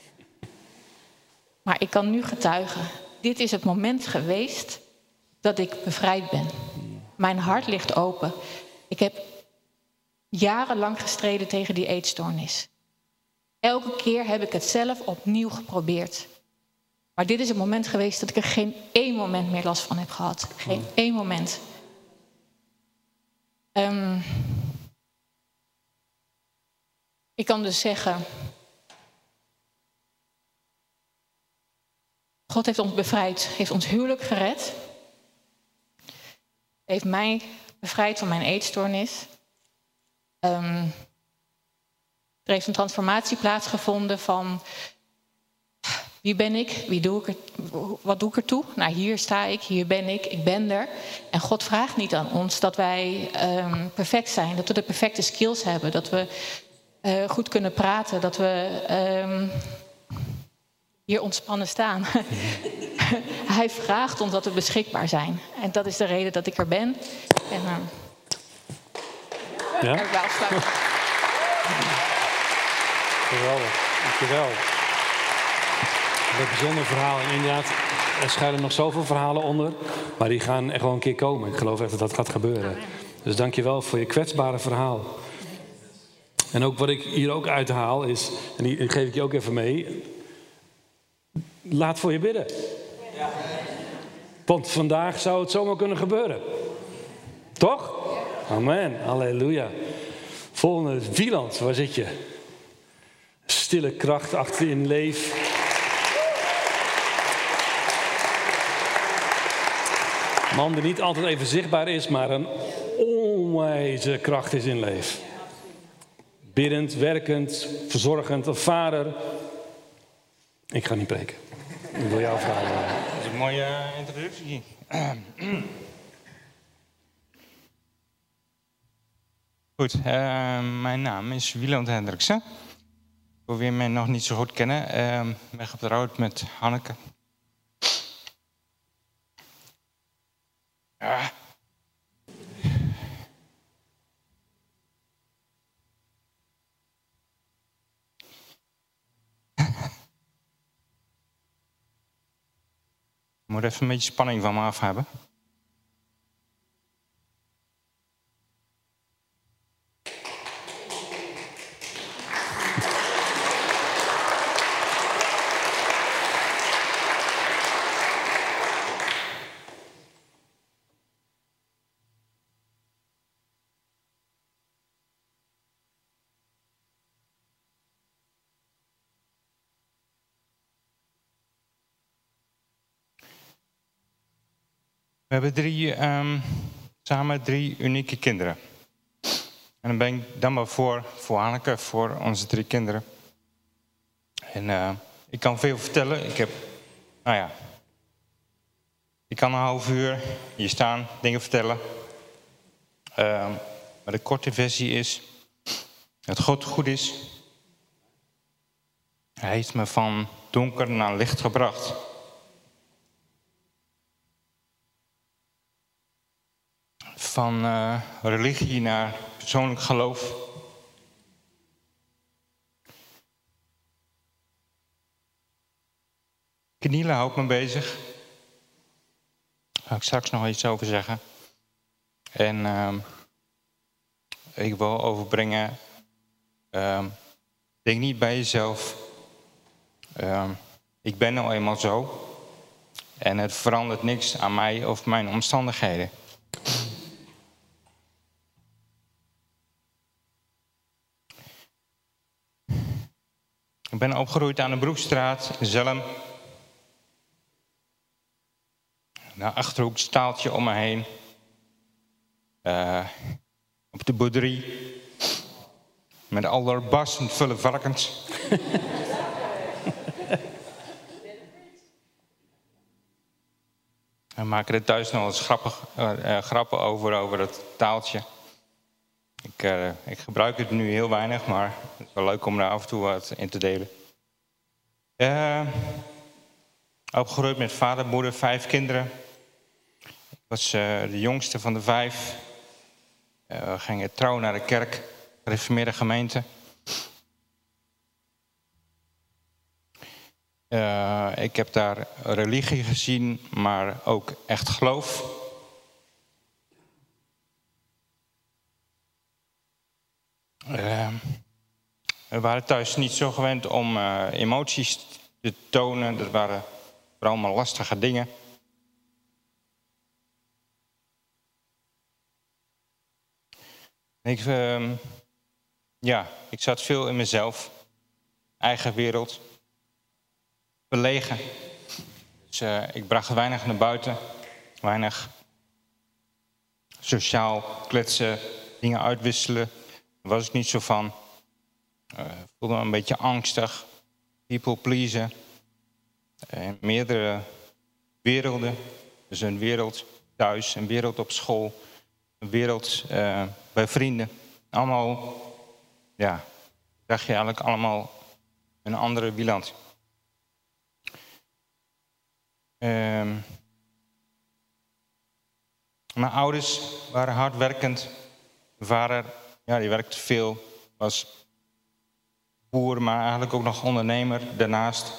Maar ik kan nu getuigen. Dit is het moment geweest dat ik bevrijd ben. Mijn hart ligt open. Ik heb jarenlang gestreden tegen die eetstoornis. Elke keer heb ik het zelf opnieuw geprobeerd. Maar dit is het moment geweest dat ik er geen één moment meer last van heb gehad. Geen één moment. Um, ik kan dus zeggen, God heeft ons bevrijd, heeft ons huwelijk gered. Heeft mij bevrijd van mijn eetstoornis. Um, er heeft een transformatie plaatsgevonden van wie ben ik, wie doe ik er, wat doe ik ertoe? Nou, hier sta ik, hier ben ik, ik ben er. En God vraagt niet aan ons dat wij um, perfect zijn, dat we de perfecte skills hebben, dat we uh, goed kunnen praten, dat we um, hier ontspannen staan. Hij vraagt ons dat we beschikbaar zijn. En dat is de reden dat ik er ben. En, uh, ja? Er wel afsluiten. Geweldig, dankjewel. Dat bijzonder verhaal. En inderdaad, er schuilen nog zoveel verhalen onder. Maar die gaan echt wel een keer komen. Ik geloof echt dat dat gaat gebeuren. Dus dankjewel voor je kwetsbare verhaal. En ook wat ik hier ook uithaal is, en die geef ik je ook even mee. Laat voor je bidden. Want vandaag zou het zomaar kunnen gebeuren. Toch? Amen. Halleluja. Volgende, Wieland, waar zit je? Stille kracht achterin Leef. Man die niet altijd even zichtbaar is, maar een onwijze kracht is in Leef. Biddend, werkend, verzorgend, een vader. Ik ga niet preken. Ik wil jouw vraag horen. Dat is een mooie uh, introductie. Goed, uh, mijn naam is Wieland Hendriksen. Voor wie mij nog niet zo goed kennen, uh, ik ben getrouwd met Hanneke. Ah. Ik moet even een beetje spanning van me af hebben. We hebben drie, um, samen drie unieke kinderen. En dan ben ik dankbaar voor, voor Hanneke, voor onze drie kinderen. En uh, ik kan veel vertellen. Ik heb, nou ja, ik kan een half uur hier staan, dingen vertellen. Uh, maar de korte versie is dat God goed is. Hij heeft me van donker naar licht gebracht. Van uh, religie naar persoonlijk geloof. Knielen houdt me bezig. Daar ga ik straks nog iets over zeggen. En uh, ik wil overbrengen. Uh, denk niet bij jezelf. Uh, ik ben nou eenmaal zo. En het verandert niks aan mij of mijn omstandigheden. Ik ben opgegroeid aan de Broekstraat, in Zelm. Naar Achterhoek, staaltje om me heen. Uh, op de boerderie. Met allerbarstend vulle varkens. We maken er thuis nog eens grappig, uh, uh, grappen over, over dat taaltje. Ik, uh, ik gebruik het nu heel weinig, maar het is wel leuk om daar af en toe wat in te delen. Uh, opgegroeid met vader, moeder, vijf kinderen. Ik was uh, de jongste van de vijf. Uh, we gingen trouw naar de kerk, gereformeerde gemeente. Uh, ik heb daar religie gezien, maar ook echt geloof. Uh, we waren thuis niet zo gewend om uh, emoties te tonen. Dat waren vooral allemaal lastige dingen. Ik, uh, ja, ik zat veel in mezelf. Eigen wereld. Verlegen. Dus uh, ik bracht weinig naar buiten. Weinig sociaal kletsen, dingen uitwisselen. Daar was ik niet zo van. Uh, voelde me een beetje angstig. People pleasen. Uh, meerdere werelden. Dus een wereld thuis, een wereld op school. Een wereld uh, bij vrienden. Allemaal, ja, zag je eigenlijk allemaal een andere Wieland. Uh, mijn ouders waren hardwerkend. Mijn vader, ja, die werkte veel. Was boer, maar eigenlijk ook nog ondernemer daarnaast.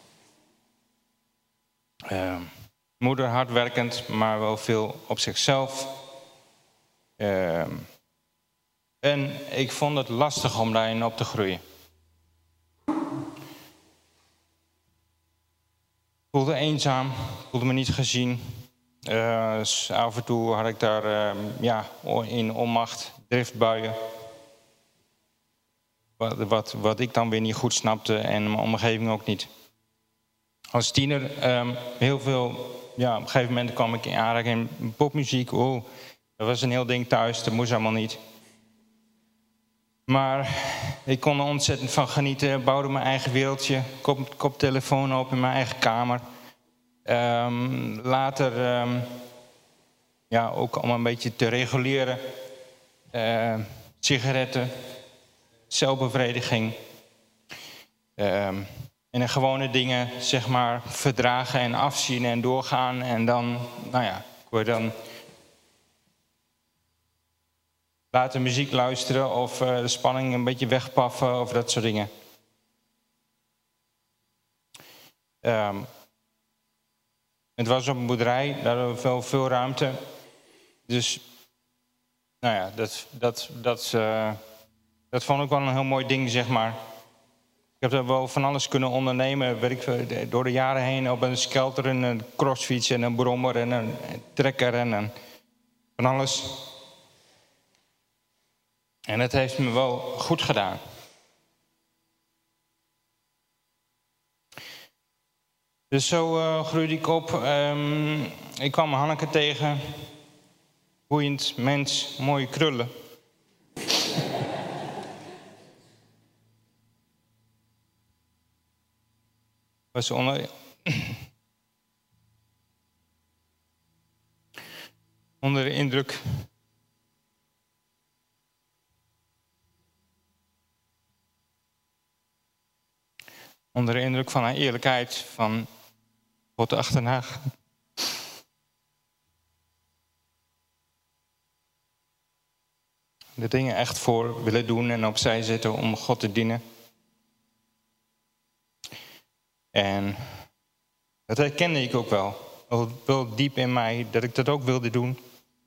Uh, moeder hardwerkend, maar wel veel op zichzelf. Uh, en ik vond het lastig om daarin op te groeien. Ik voelde eenzaam, voelde me niet gezien. Uh, dus af en toe had ik daar uh, ja, in onmacht, driftbuien. Wat, wat, wat ik dan weer niet goed snapte en mijn omgeving ook niet. Als tiener um, heel veel, ja, op een gegeven moment kwam ik in aanraking in popmuziek. Oh, dat was een heel ding thuis, dat moest allemaal niet. Maar ik kon er ontzettend van genieten. Bouwde mijn eigen wereldje. Kop, koptelefoon op in mijn eigen kamer. Um, later um, ja, ook om een beetje te reguleren. Uh, sigaretten. Zelfbevrediging. Um, en de gewone dingen, zeg maar, verdragen en afzien en doorgaan. En dan, nou ja, ik word dan laten muziek luisteren of uh, de spanning een beetje wegpaffen of dat soort dingen. Um, het was op een boerderij, daar hadden we veel, veel ruimte. Dus, nou ja, dat, dat, dat, uh, dat vond ik wel een heel mooi ding, zeg maar. Ik heb er wel van alles kunnen ondernemen, weet ik, door de jaren heen. Op een skelter en een crossfiets en een brommer en een trekker en een, van alles. En het heeft me wel goed gedaan. Dus zo uh, groeide ik op. Um, ik kwam Hanneke tegen. Boeiend mens, mooie krullen. Was onder, onder de indruk. Onder de indruk van haar eerlijkheid, van God achterna. De dingen echt voor willen doen en opzij zetten om God te dienen. En dat herkende ik ook wel. Wel diep in mij dat ik dat ook wilde doen.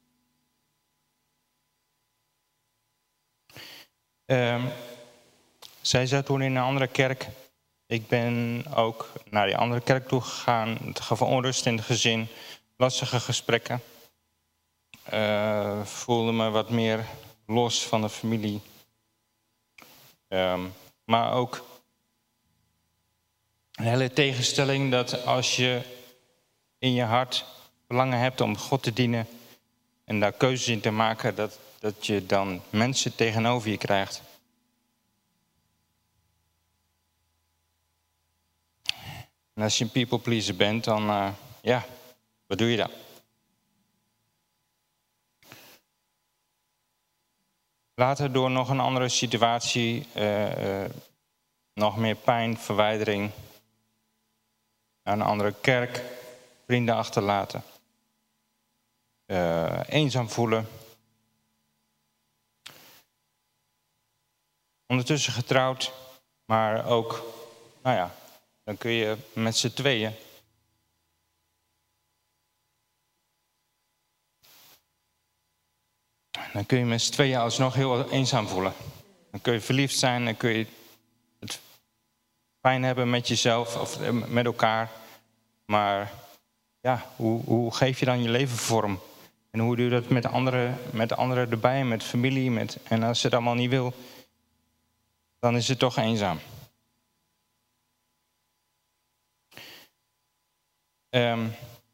Um, zij zat toen in een andere kerk. Ik ben ook naar die andere kerk toe gegaan. Het gaf onrust in het gezin. Lastige gesprekken. Uh, voelde me wat meer los van de familie. Um, maar ook een hele tegenstelling dat als je in je hart verlangen hebt om God te dienen en daar keuzes in te maken, dat, dat je dan mensen tegenover je krijgt. En als je een people pleaser bent, dan uh, ja, wat doe je dan? Later door nog een andere situatie, uh, uh, nog meer pijn, verwijdering, naar een andere kerk, vrienden achterlaten, uh, eenzaam voelen. Ondertussen getrouwd, maar ook, nou ja, dan kun je met z'n tweeën. Dan kun je met z'n tweeën alsnog heel eenzaam voelen. Dan kun je verliefd zijn, dan kun je het fijn hebben met jezelf of met elkaar. Maar ja, hoe, hoe geef je dan je leven vorm? En hoe doe je dat met anderen, met anderen erbij, met familie? Met, en als je het allemaal niet wil, dan is het toch eenzaam. Um,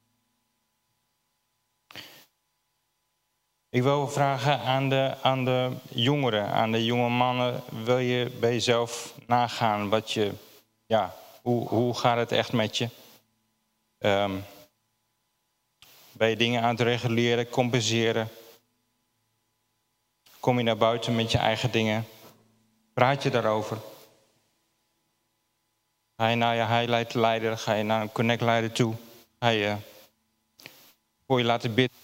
ik wil vragen aan de, aan de jongeren, aan de jonge mannen. Wil je bij jezelf nagaan wat je, ja, hoe, hoe gaat het echt met je? Um, ben je dingen aan het reguleren, compenseren? Kom je naar buiten met je eigen dingen? Praat je daarover? Ga je naar je highlight leider, ga je naar een connect leider toe? Ga je voor je laten bidden?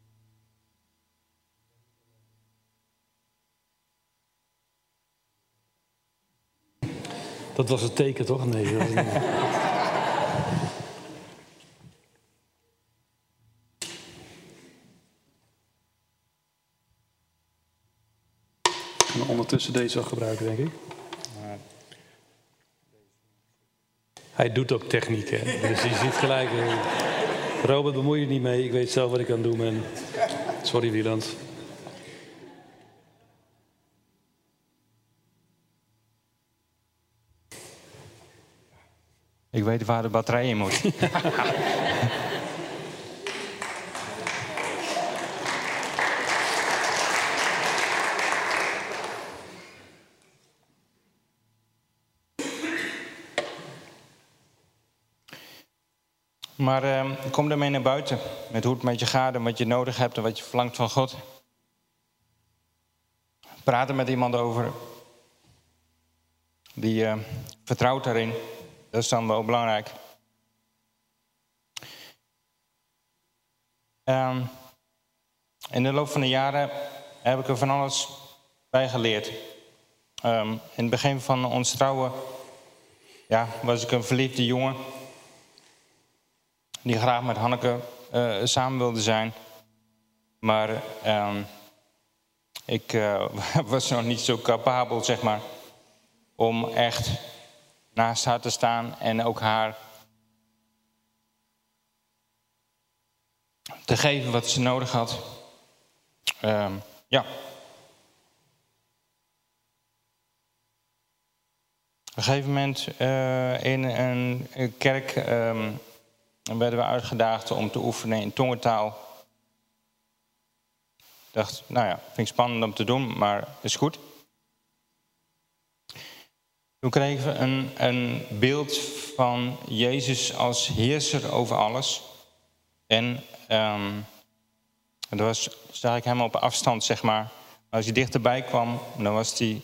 Dat was het teken, toch? Nee. Dat was niet. Ik kan ondertussen deze wel gebruiken, denk ik. Hij doet ook techniek, hè? Dus je ziet gelijk. Robert, bemoei je niet mee. Ik weet zelf wat ik aan het doen ben. Sorry, Wieland. Ik weet waar de batterij in moet. Maar uh, kom daarmee naar buiten. Met hoe het met je gaat en wat je nodig hebt en wat je verlangt van God. Praat er met iemand over. Die uh, vertrouwt daarin. Dat is dan wel belangrijk. Um, in de loop van de jaren heb ik er van alles bij geleerd. Um, in het begin van ons trouwen ja, was ik een verliefde jongen. Die graag met Hanneke uh, samen wilde zijn. Maar um, ik uh, was nog niet zo capabel, zeg maar, om echt naast haar te staan en ook haar te geven wat ze nodig had. Um, ja. Op een gegeven moment uh, in een kerk um, werden we uitgedaagd om te oefenen in tongentaal. Ik dacht, nou ja, vind ik spannend om te doen, maar is goed. Toen kregen we een, een beeld van Jezus als heerser over alles. En um, dat was, zag ik hem op afstand, zeg maar. Als hij dichterbij kwam, dan was hij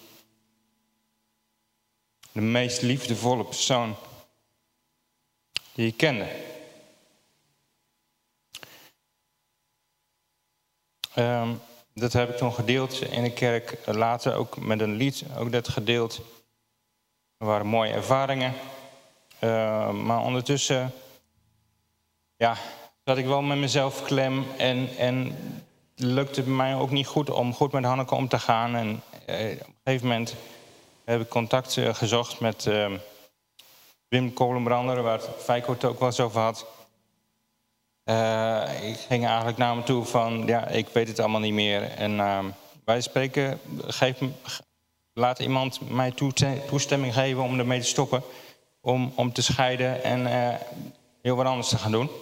de meest liefdevolle persoon die ik kende. Um, dat heb ik toen gedeeld in de kerk. Later ook met een lied, ook dat gedeeld. Er waren mooie ervaringen. Uh, maar ondertussen ja, zat ik wel met mezelf klem. En, en lukte het mij ook niet goed om goed met Hanneke om te gaan. En uh, op een gegeven moment heb ik contact uh, gezocht met uh, Wim Kolenbrander, waar Feiko het ook wel eens over had. Uh, ik ging eigenlijk naar hem toe van, ja, ik weet het allemaal niet meer. En uh, wij spreken, geef, laat iemand mij toestemming geven om ermee te stoppen. Om, om te scheiden en uh, heel wat anders te gaan doen.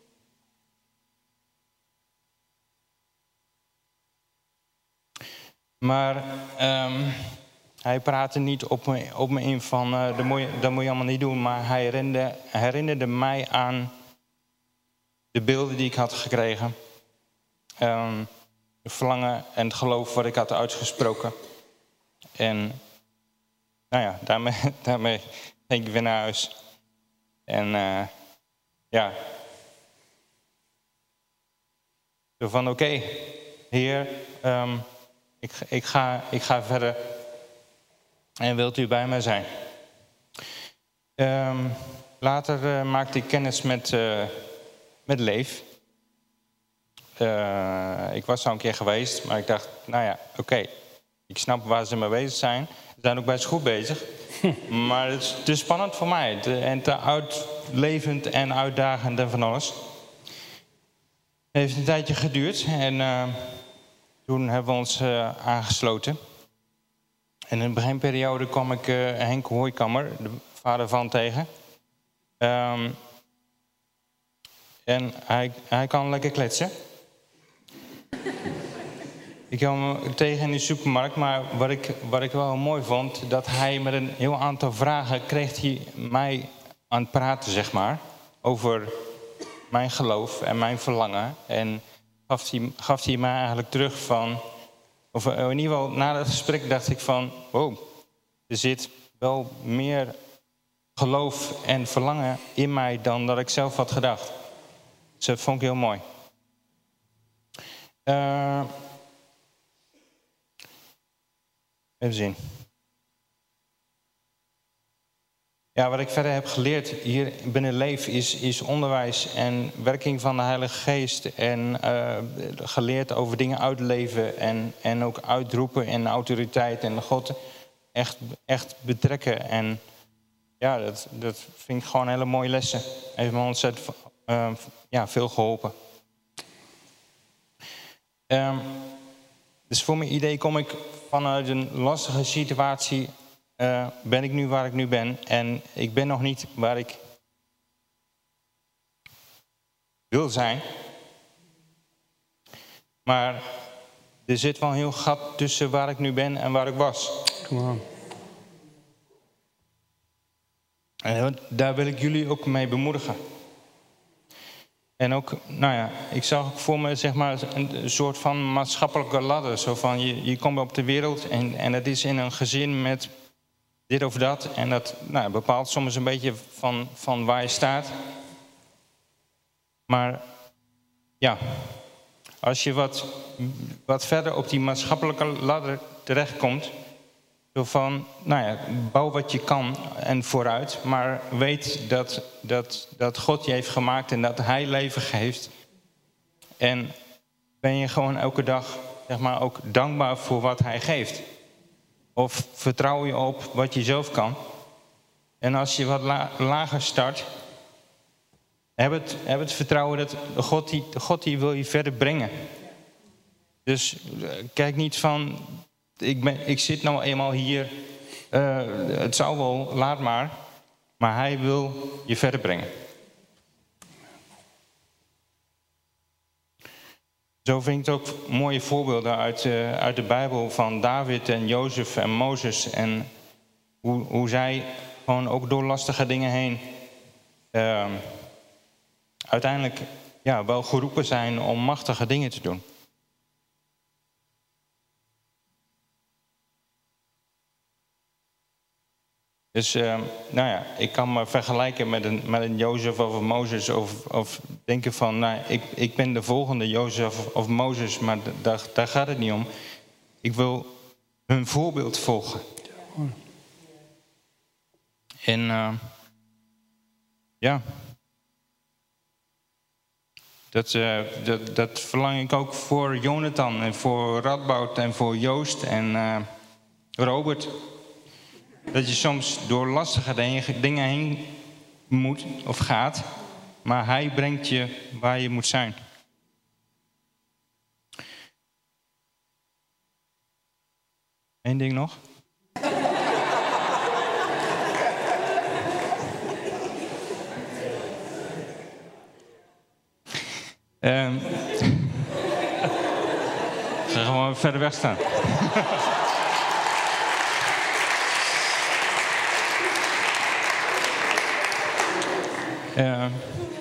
Maar um, hij praatte niet op me, op me in van, uh, dat, moet je, dat moet je allemaal niet doen. Maar hij herinnerde, herinnerde mij aan de beelden die ik had gekregen. Um, het verlangen en het geloof wat ik had uitgesproken. En nou ja, daarmee, daarmee ging ik weer naar huis. En uh, ja. Zo van oké, okay, Heer, um, ik, ik, ga, ik ga verder. En wilt u bij mij zijn? Um, later uh, maakte ik kennis met, uh, met Leef. Uh, ik was al een keer geweest, maar ik dacht, nou ja, oké. Okay, ik snap waar ze mee bezig zijn. Ze zijn ook best goed bezig. Maar het is te spannend voor mij. Te, en te uitlevend en uitdagend en van alles. Het heeft een tijdje geduurd. En uh, toen hebben we ons uh, aangesloten. En in de beginperiode kwam ik uh, Henk Hooikammer, de vader van, tegen. Um, en hij, hij kan lekker kletsen. Ik kwam hem tegen in de supermarkt, maar wat ik, wat ik wel mooi vond, dat hij met een heel aantal vragen kreeg hij mij aan het praten, zeg maar, over mijn geloof en mijn verlangen. En gaf hij, gaf hij mij eigenlijk terug van, of in ieder geval na dat gesprek dacht ik van, wow, er zit wel meer geloof en verlangen in mij dan dat ik zelf had gedacht. Dus dat vond ik heel mooi. Uh, Even zien. Ja, wat ik verder heb geleerd hier binnen Leef is, is onderwijs en werking van de Heilige Geest. En uh, geleerd over dingen uitleven en, en ook uitroepen in autoriteit en God echt, echt betrekken. En ja, dat, dat vind ik gewoon hele mooie lessen. Heeft me ontzettend uh, ja, veel geholpen. Um, dus voor mijn idee kom ik vanuit een lastige situatie, uh, ben ik nu waar ik nu ben. En ik ben nog niet waar ik wil zijn. Maar er zit wel een heel gat tussen waar ik nu ben en waar ik was. Come on. En daar wil ik jullie ook mee bemoedigen. En ook, nou ja, ik zag ook voor me zeg maar een soort van maatschappelijke ladder. Zo van, je, je komt op de wereld en, en het is in een gezin met dit of dat. En dat nou, bepaalt soms een beetje van, van waar je staat. Maar ja, als je wat, wat verder op die maatschappelijke ladder terechtkomt, zo van, nou ja, bouw wat je kan en vooruit, maar weet dat, dat, dat God je heeft gemaakt en dat Hij leven geeft. En ben je gewoon elke dag, zeg maar, ook dankbaar voor wat Hij geeft. Of vertrouw je op wat je zelf kan. En als je wat la- lager start, heb het, heb het vertrouwen dat God die, God die wil je verder brengen. Dus kijk niet van, ik, ben, ik zit nou eenmaal hier, uh, het zou wel, laat maar. Maar Hij wil je verder brengen. Zo vind ik het ook mooie voorbeelden uit, uh, uit de Bijbel van David en Jozef en Mozes. En hoe, hoe zij gewoon ook door lastige dingen heen uh, uiteindelijk ja, wel geroepen zijn om machtige dingen te doen. Dus uh, nou ja, ik kan me vergelijken met een, met een Jozef of een Mozes. Of, of denken van, nou, ik, ik ben de volgende Jozef of Mozes. Maar d- daar, daar gaat het niet om. Ik wil hun voorbeeld volgen. En uh, ja, dat, uh, dat, dat verlang ik ook voor Jonathan en voor Radboud en voor Joost en uh, Robert. Dat je soms door lastige dingen heen moet of gaat, maar Hij brengt je waar je moet zijn. Eén ding nog. um, ik ga gewoon verder weg staan. Uh,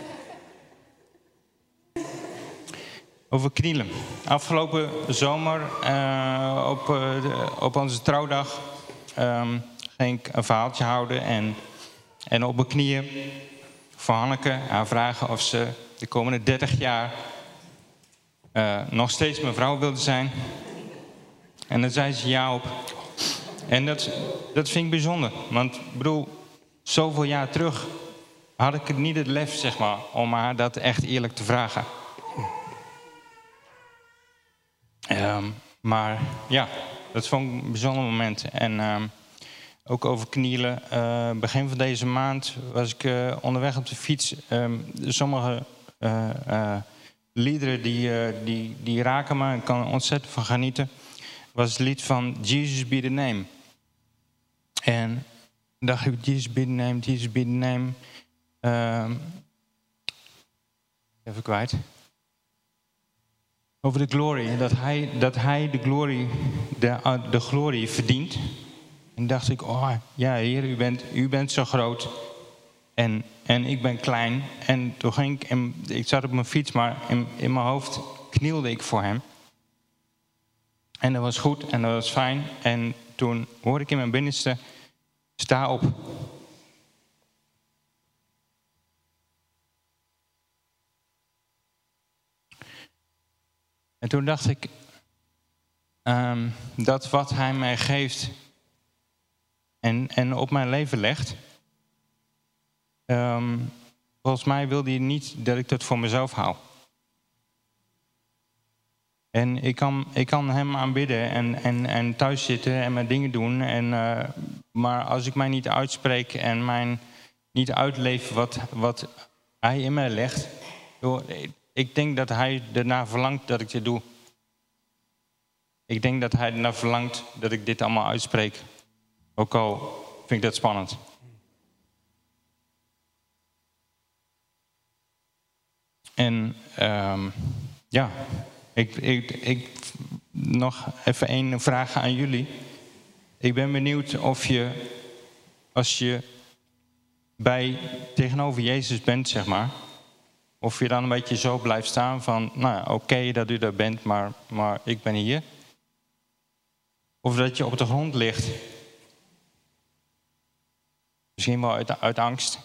over knielen. Afgelopen zomer uh, op, uh, de, op onze trouwdag um, ging ik een verhaaltje houden en, en op mijn knieën voor Hanneke haar vragen of ze de komende dertig jaar uh, nog steeds mijn vrouw wilde zijn. En daar zei ze ja op. En dat, dat vind ik bijzonder, want ik bedoel, zoveel jaar terug had ik het niet het lef, zeg maar, om haar dat echt eerlijk te vragen. Um, maar ja, dat vond ik een bijzonder moment. En um, ook over knielen. Uh, begin van deze maand was ik uh, onderweg op de fiets. Um, sommige uh, uh, liederen die, uh, die, die raken me. Ik kan er ontzettend van genieten. Was het lied van Jesus Be The Name. En dacht ik, Jesus Be The Name, Jesus Be The Name. Uh, even kwijt. Over de glorie. Dat hij, dat hij de glorie, de, de glorie verdient. En dacht ik, oh ja Heer, u bent, u bent zo groot. En, en ik ben klein. En toen ging ik, en ik zat op mijn fiets, maar in, in mijn hoofd knielde ik voor hem. En dat was goed en dat was fijn. En toen hoorde ik in mijn binnenste, sta op. En toen dacht ik, um, dat wat hij mij geeft en, en op mijn leven legt, um, volgens mij wilde hij niet dat ik dat voor mezelf hou. En ik kan, ik kan hem aanbidden en, en, en thuis zitten en mijn dingen doen. En, uh, maar als ik mij niet uitspreek en mij niet uitleef wat, wat hij in mij legt, joh, ik denk dat hij ernaar verlangt dat ik dit doe. Ik denk dat hij ernaar verlangt dat ik dit allemaal uitspreek. Ook al vind ik dat spannend. En um, ja, ik, ik, ik nog even één vraag aan jullie. Ik ben benieuwd of je, als je bij tegenover Jezus bent, zeg maar, Of je dan een beetje zo blijft staan van, nou ja, oké okay, dat u er bent, maar, maar ik ben hier. Of dat je op de grond ligt. Misschien wel uit, uit angst.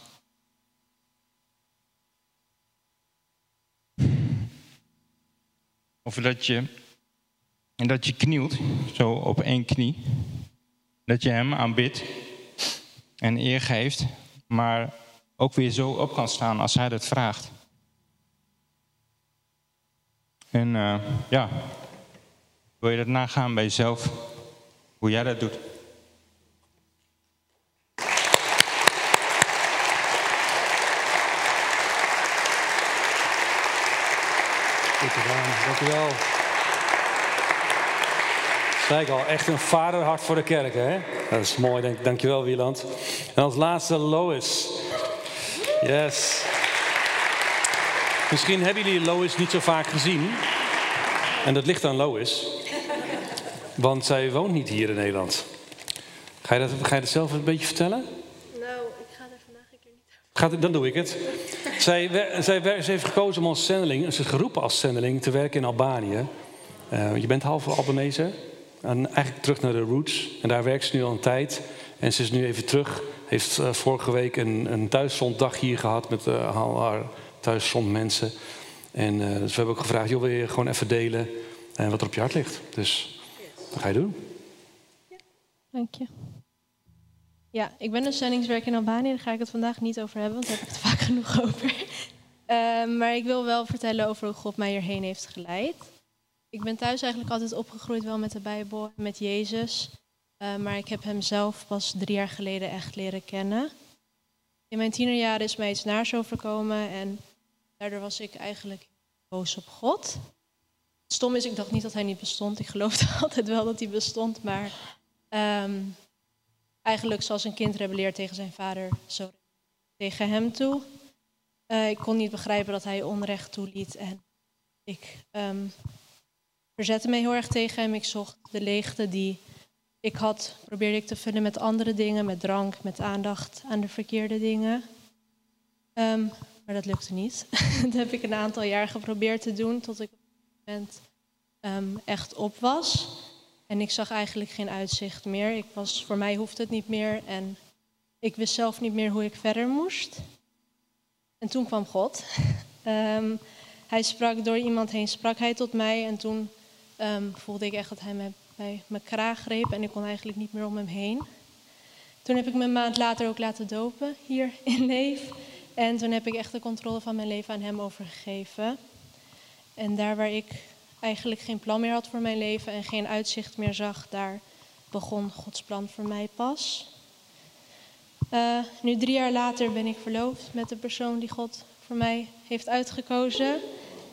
Of dat je, en dat je knielt, zo op één knie. Dat je hem aanbidt en eer geeft, maar ook weer zo op kan staan als hij dat vraagt. En uh, ja, wil je dat nagaan bij jezelf, hoe jij dat doet? Goed gedaan, dankjewel. Zei ik al, echt een vaderhart voor de kerk, hè? Dat is mooi, dank, dankjewel Wieland. En als laatste Lois. Yes. Misschien hebben jullie Lois niet zo vaak gezien. En dat ligt aan Lois. Want zij woont niet hier in Nederland. Ga je dat, ga je dat zelf een beetje vertellen? Nou, ik ga er vandaag een keer niet over. Gaat, dan doe ik het. Zij, zij, zij heeft gekozen om als zendeling, ze is geroepen als zendeling, te werken in Albanië. Uh, je bent half Albanese. En eigenlijk terug naar de roots. En daar werkt ze nu al een tijd. En ze is nu even terug. Heeft uh, vorige week een, een thuiszonddag hier gehad met uh, al haar thuiszond mensen. En uh, dus we hebben ook gevraagd, joh, wil je gewoon even delen uh, wat er op je hart ligt. Dus wat ga je doen? Ja, dank je. Ja, ik ben dus zendingswerk in Albanië. Daar ga ik het vandaag niet over hebben, want daar heb ik het vaak genoeg over. Uh, maar ik wil wel vertellen over hoe God mij hierheen heeft geleid. Ik ben thuis eigenlijk altijd opgegroeid wel met de Bijbel, met Jezus. Uh, maar ik heb hem zelf pas drie jaar geleden echt leren kennen. In mijn tienerjaren is mij iets naars overkomen en daardoor was ik eigenlijk boos op God. Het stom is, ik dacht niet dat hij niet bestond. Ik geloofde altijd wel dat hij bestond, maar um, eigenlijk zoals een kind rebelleert tegen zijn vader, zo tegen hem toe. Uh, ik kon niet begrijpen dat hij onrecht toeliet en ik um, verzette me heel erg tegen hem. Ik zocht de leegte die ik had, probeerde ik te vullen met andere dingen, met drank, met aandacht aan de verkeerde dingen. Um, maar dat lukte niet. Dat heb ik een aantal jaar geprobeerd te doen, tot ik op een moment um, echt op was. En ik zag eigenlijk geen uitzicht meer. Ik was, voor mij hoefde het niet meer en ik wist zelf niet meer hoe ik verder moest. En toen kwam God. Um, hij sprak door iemand heen, sprak hij tot mij en toen um, voelde ik echt dat hij me bij mijn kraag greep en ik kon eigenlijk niet meer om hem heen. Toen heb ik me een maand later ook laten dopen hier in Leef. En toen heb ik echt de controle van mijn leven aan hem overgegeven. En daar waar ik eigenlijk geen plan meer had voor mijn leven en geen uitzicht meer zag, daar begon Gods plan voor mij pas. Uh, nu drie jaar later ben ik verloofd met de persoon die God voor mij heeft uitgekozen.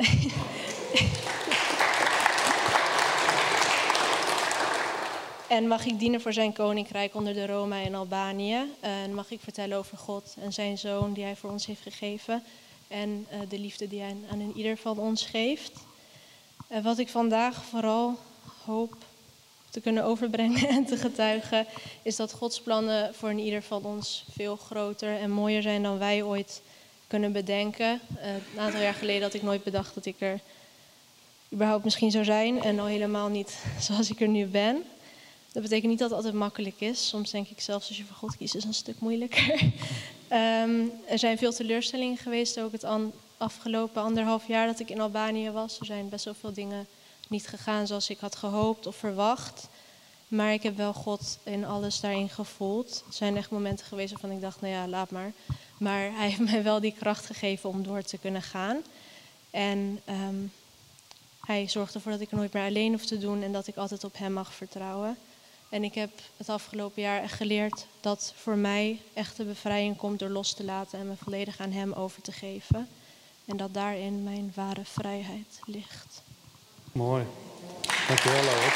En mag ik dienen voor zijn koninkrijk onder de Roma in Albanië. En mag ik vertellen over God en zijn zoon die hij voor ons heeft gegeven. En uh, de liefde die hij aan een ieder van ons geeft. Uh, wat ik vandaag vooral hoop te kunnen overbrengen en te getuigen, is dat Gods plannen voor een ieder van ons veel groter en mooier zijn dan wij ooit kunnen bedenken. Uh, een aantal jaar geleden had ik nooit bedacht dat ik er überhaupt misschien zou zijn. En al helemaal niet zoals ik er nu ben. Dat betekent niet dat het altijd makkelijk is. Soms denk ik zelfs als je voor God kiest is het een stuk moeilijker. um, er zijn veel teleurstellingen geweest, ook het an- afgelopen anderhalf jaar dat ik in Albanië was. Er zijn best wel veel dingen niet gegaan zoals ik had gehoopt of verwacht. Maar ik heb wel God in alles daarin gevoeld. Er zijn echt momenten geweest waarvan ik dacht, nou ja, laat maar. Maar hij heeft mij wel die kracht gegeven om door te kunnen gaan. En um, hij zorgt ervoor dat ik er nooit meer alleen hoef te doen en dat ik altijd op hem mag vertrouwen. En ik heb het afgelopen jaar echt geleerd dat voor mij echte bevrijding komt door los te laten en me volledig aan hem over te geven. En dat daarin mijn ware vrijheid ligt. Mooi. Dankjewel, Lois.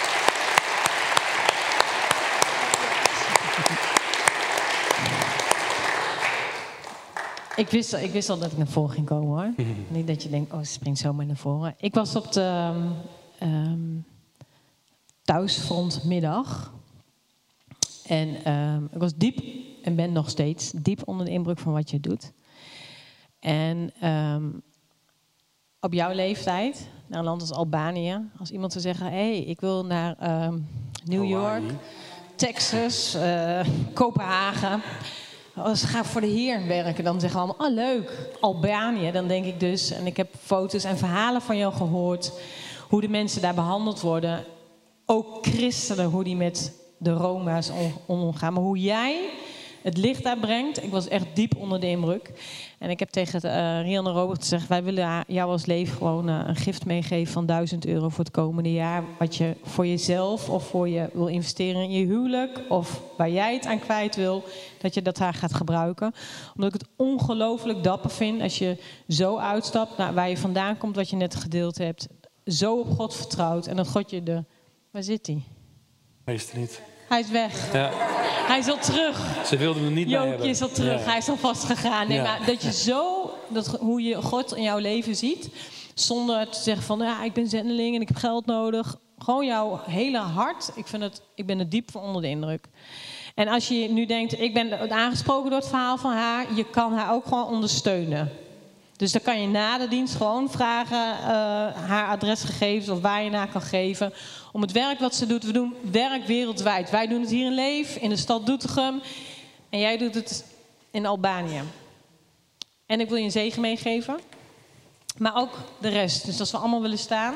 Ik wist, ik wist al dat ik naar voren ging komen, hoor. Mm-hmm. Niet dat je denkt, oh, ze springt zomaar naar voren. Ik was op de um, thuisfrontmiddag. En um, ik was diep, en ben nog steeds, diep onder de indruk van wat je doet. En um, op jouw leeftijd, naar een land als Albanië. Als iemand zou zeggen, hé, hey, ik wil naar uh, New York, Texas, uh, Kopenhagen. Als ga voor de Heer werken, dan zeggen we allemaal, oh leuk, Albanië. Dan denk ik dus, en ik heb foto's en verhalen van jou gehoord, hoe de mensen daar behandeld worden. Ook christenen, hoe die met de Roma's omgaan. Maar hoe jij het licht daar brengt, ik was echt diep onder de indruk. En ik heb tegen uh, Rian en Robert gezegd, wij willen jou als leven gewoon uh, een gift meegeven van duizend euro voor het komende jaar. Wat je voor jezelf of voor je wil investeren in je huwelijk, of waar jij het aan kwijt wil, dat je dat daar gaat gebruiken. Omdat ik het ongelooflijk dapper vind als je zo uitstapt naar waar je vandaan komt, wat je net gedeeld hebt. Zo op God vertrouwt en dat God je de... Waar zit hij? Meester niet. Hij is weg. Ja. Hij is al terug. Ze wilden hem niet bij hebben. Jookje is al terug. Ja. Hij is al vastgegaan. Nee, ja. Maar dat je zo, dat, hoe je God in jouw leven ziet, zonder te zeggen van, ja, ik ben zendeling en ik heb geld nodig. Gewoon jouw hele hart. Ik, vind het, ik ben er diep van onder de indruk. En als je nu denkt, ik ben aangesproken door het verhaal van haar, je kan haar ook gewoon ondersteunen. Dus dan kan je na de dienst gewoon vragen, uh, haar adresgegevens of waar je naar kan geven. Om het werk wat ze doet, we doen werk wereldwijd. Wij doen het hier in Leef, in de stad Doetinchem. En jij doet het in Albanië. En ik wil je een zegen meegeven. Maar ook de rest. Dus als we allemaal willen staan.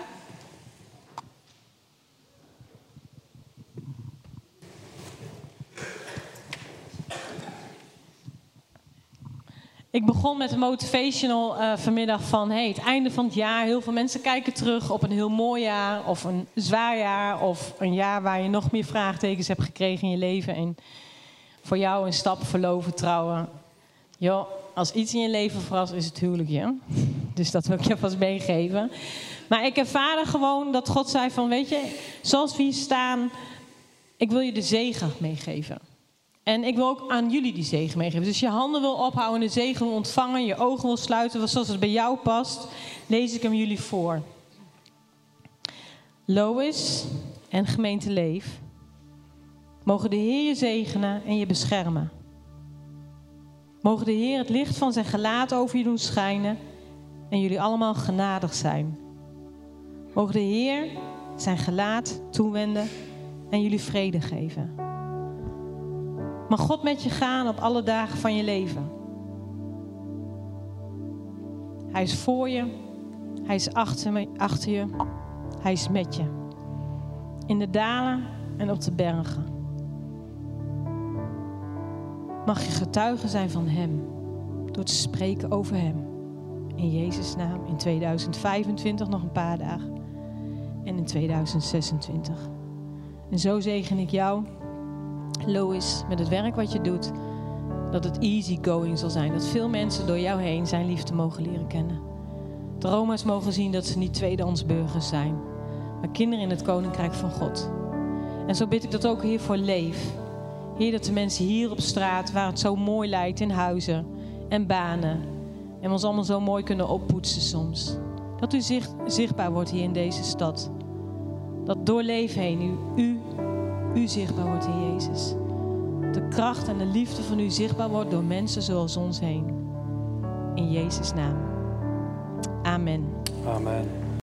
Ik begon met een motivational uh, vanmiddag van hey, het einde van het jaar. Heel veel mensen kijken terug op een heel mooi jaar of een zwaar jaar. Of een jaar waar je nog meer vraagtekens hebt gekregen in je leven. En voor jou een stap verloven, trouwen. Joh, als iets in je leven verrast is het huwelijkje. Dus dat wil ik je vast meegeven. Maar ik ervaarde gewoon dat God zei van weet je, zoals we hier staan, ik wil je de zegen meegeven. En ik wil ook aan jullie die zegen meegeven. Dus je handen wil ophouden, de zegen wil ontvangen, je ogen wil sluiten, zoals het bij jou past, lees ik hem jullie voor. Lois en gemeente Leef, mogen de Heer je zegenen en je beschermen. Mogen de Heer het licht van zijn gelaat over je doen schijnen en jullie allemaal genadig zijn. Mogen de Heer zijn gelaat toewenden en jullie vrede geven. Mag God met je gaan op alle dagen van je leven. Hij is voor je. Hij is achter, me, achter je. Hij is met je. In de dalen en op de bergen. Mag je getuige zijn van hem. Door te spreken over hem. In Jezus' naam in tweeduizend vijfentwintig nog een paar dagen. En in tweeduizend zesentwintig. En zo zegen ik jou, Lois, met het werk wat je doet, dat het easy going zal zijn. Dat veel mensen door jou heen zijn liefde mogen leren kennen. De Roma's mogen zien dat ze niet tweedehands burgers zijn, maar kinderen in het koninkrijk van God. En zo bid ik dat ook, Heer, voor Leef. Heer, dat de mensen hier op straat, waar het zo mooi lijkt, in huizen en banen, en ons allemaal zo mooi kunnen oppoetsen soms. Dat u zicht, zichtbaar wordt hier in deze stad. Dat door Leef heen u, u, u zichtbaar wordt, Heer Jezus. De kracht en de liefde van u zichtbaar wordt door mensen zoals ons heen. In Jezus' naam. Amen. Amen.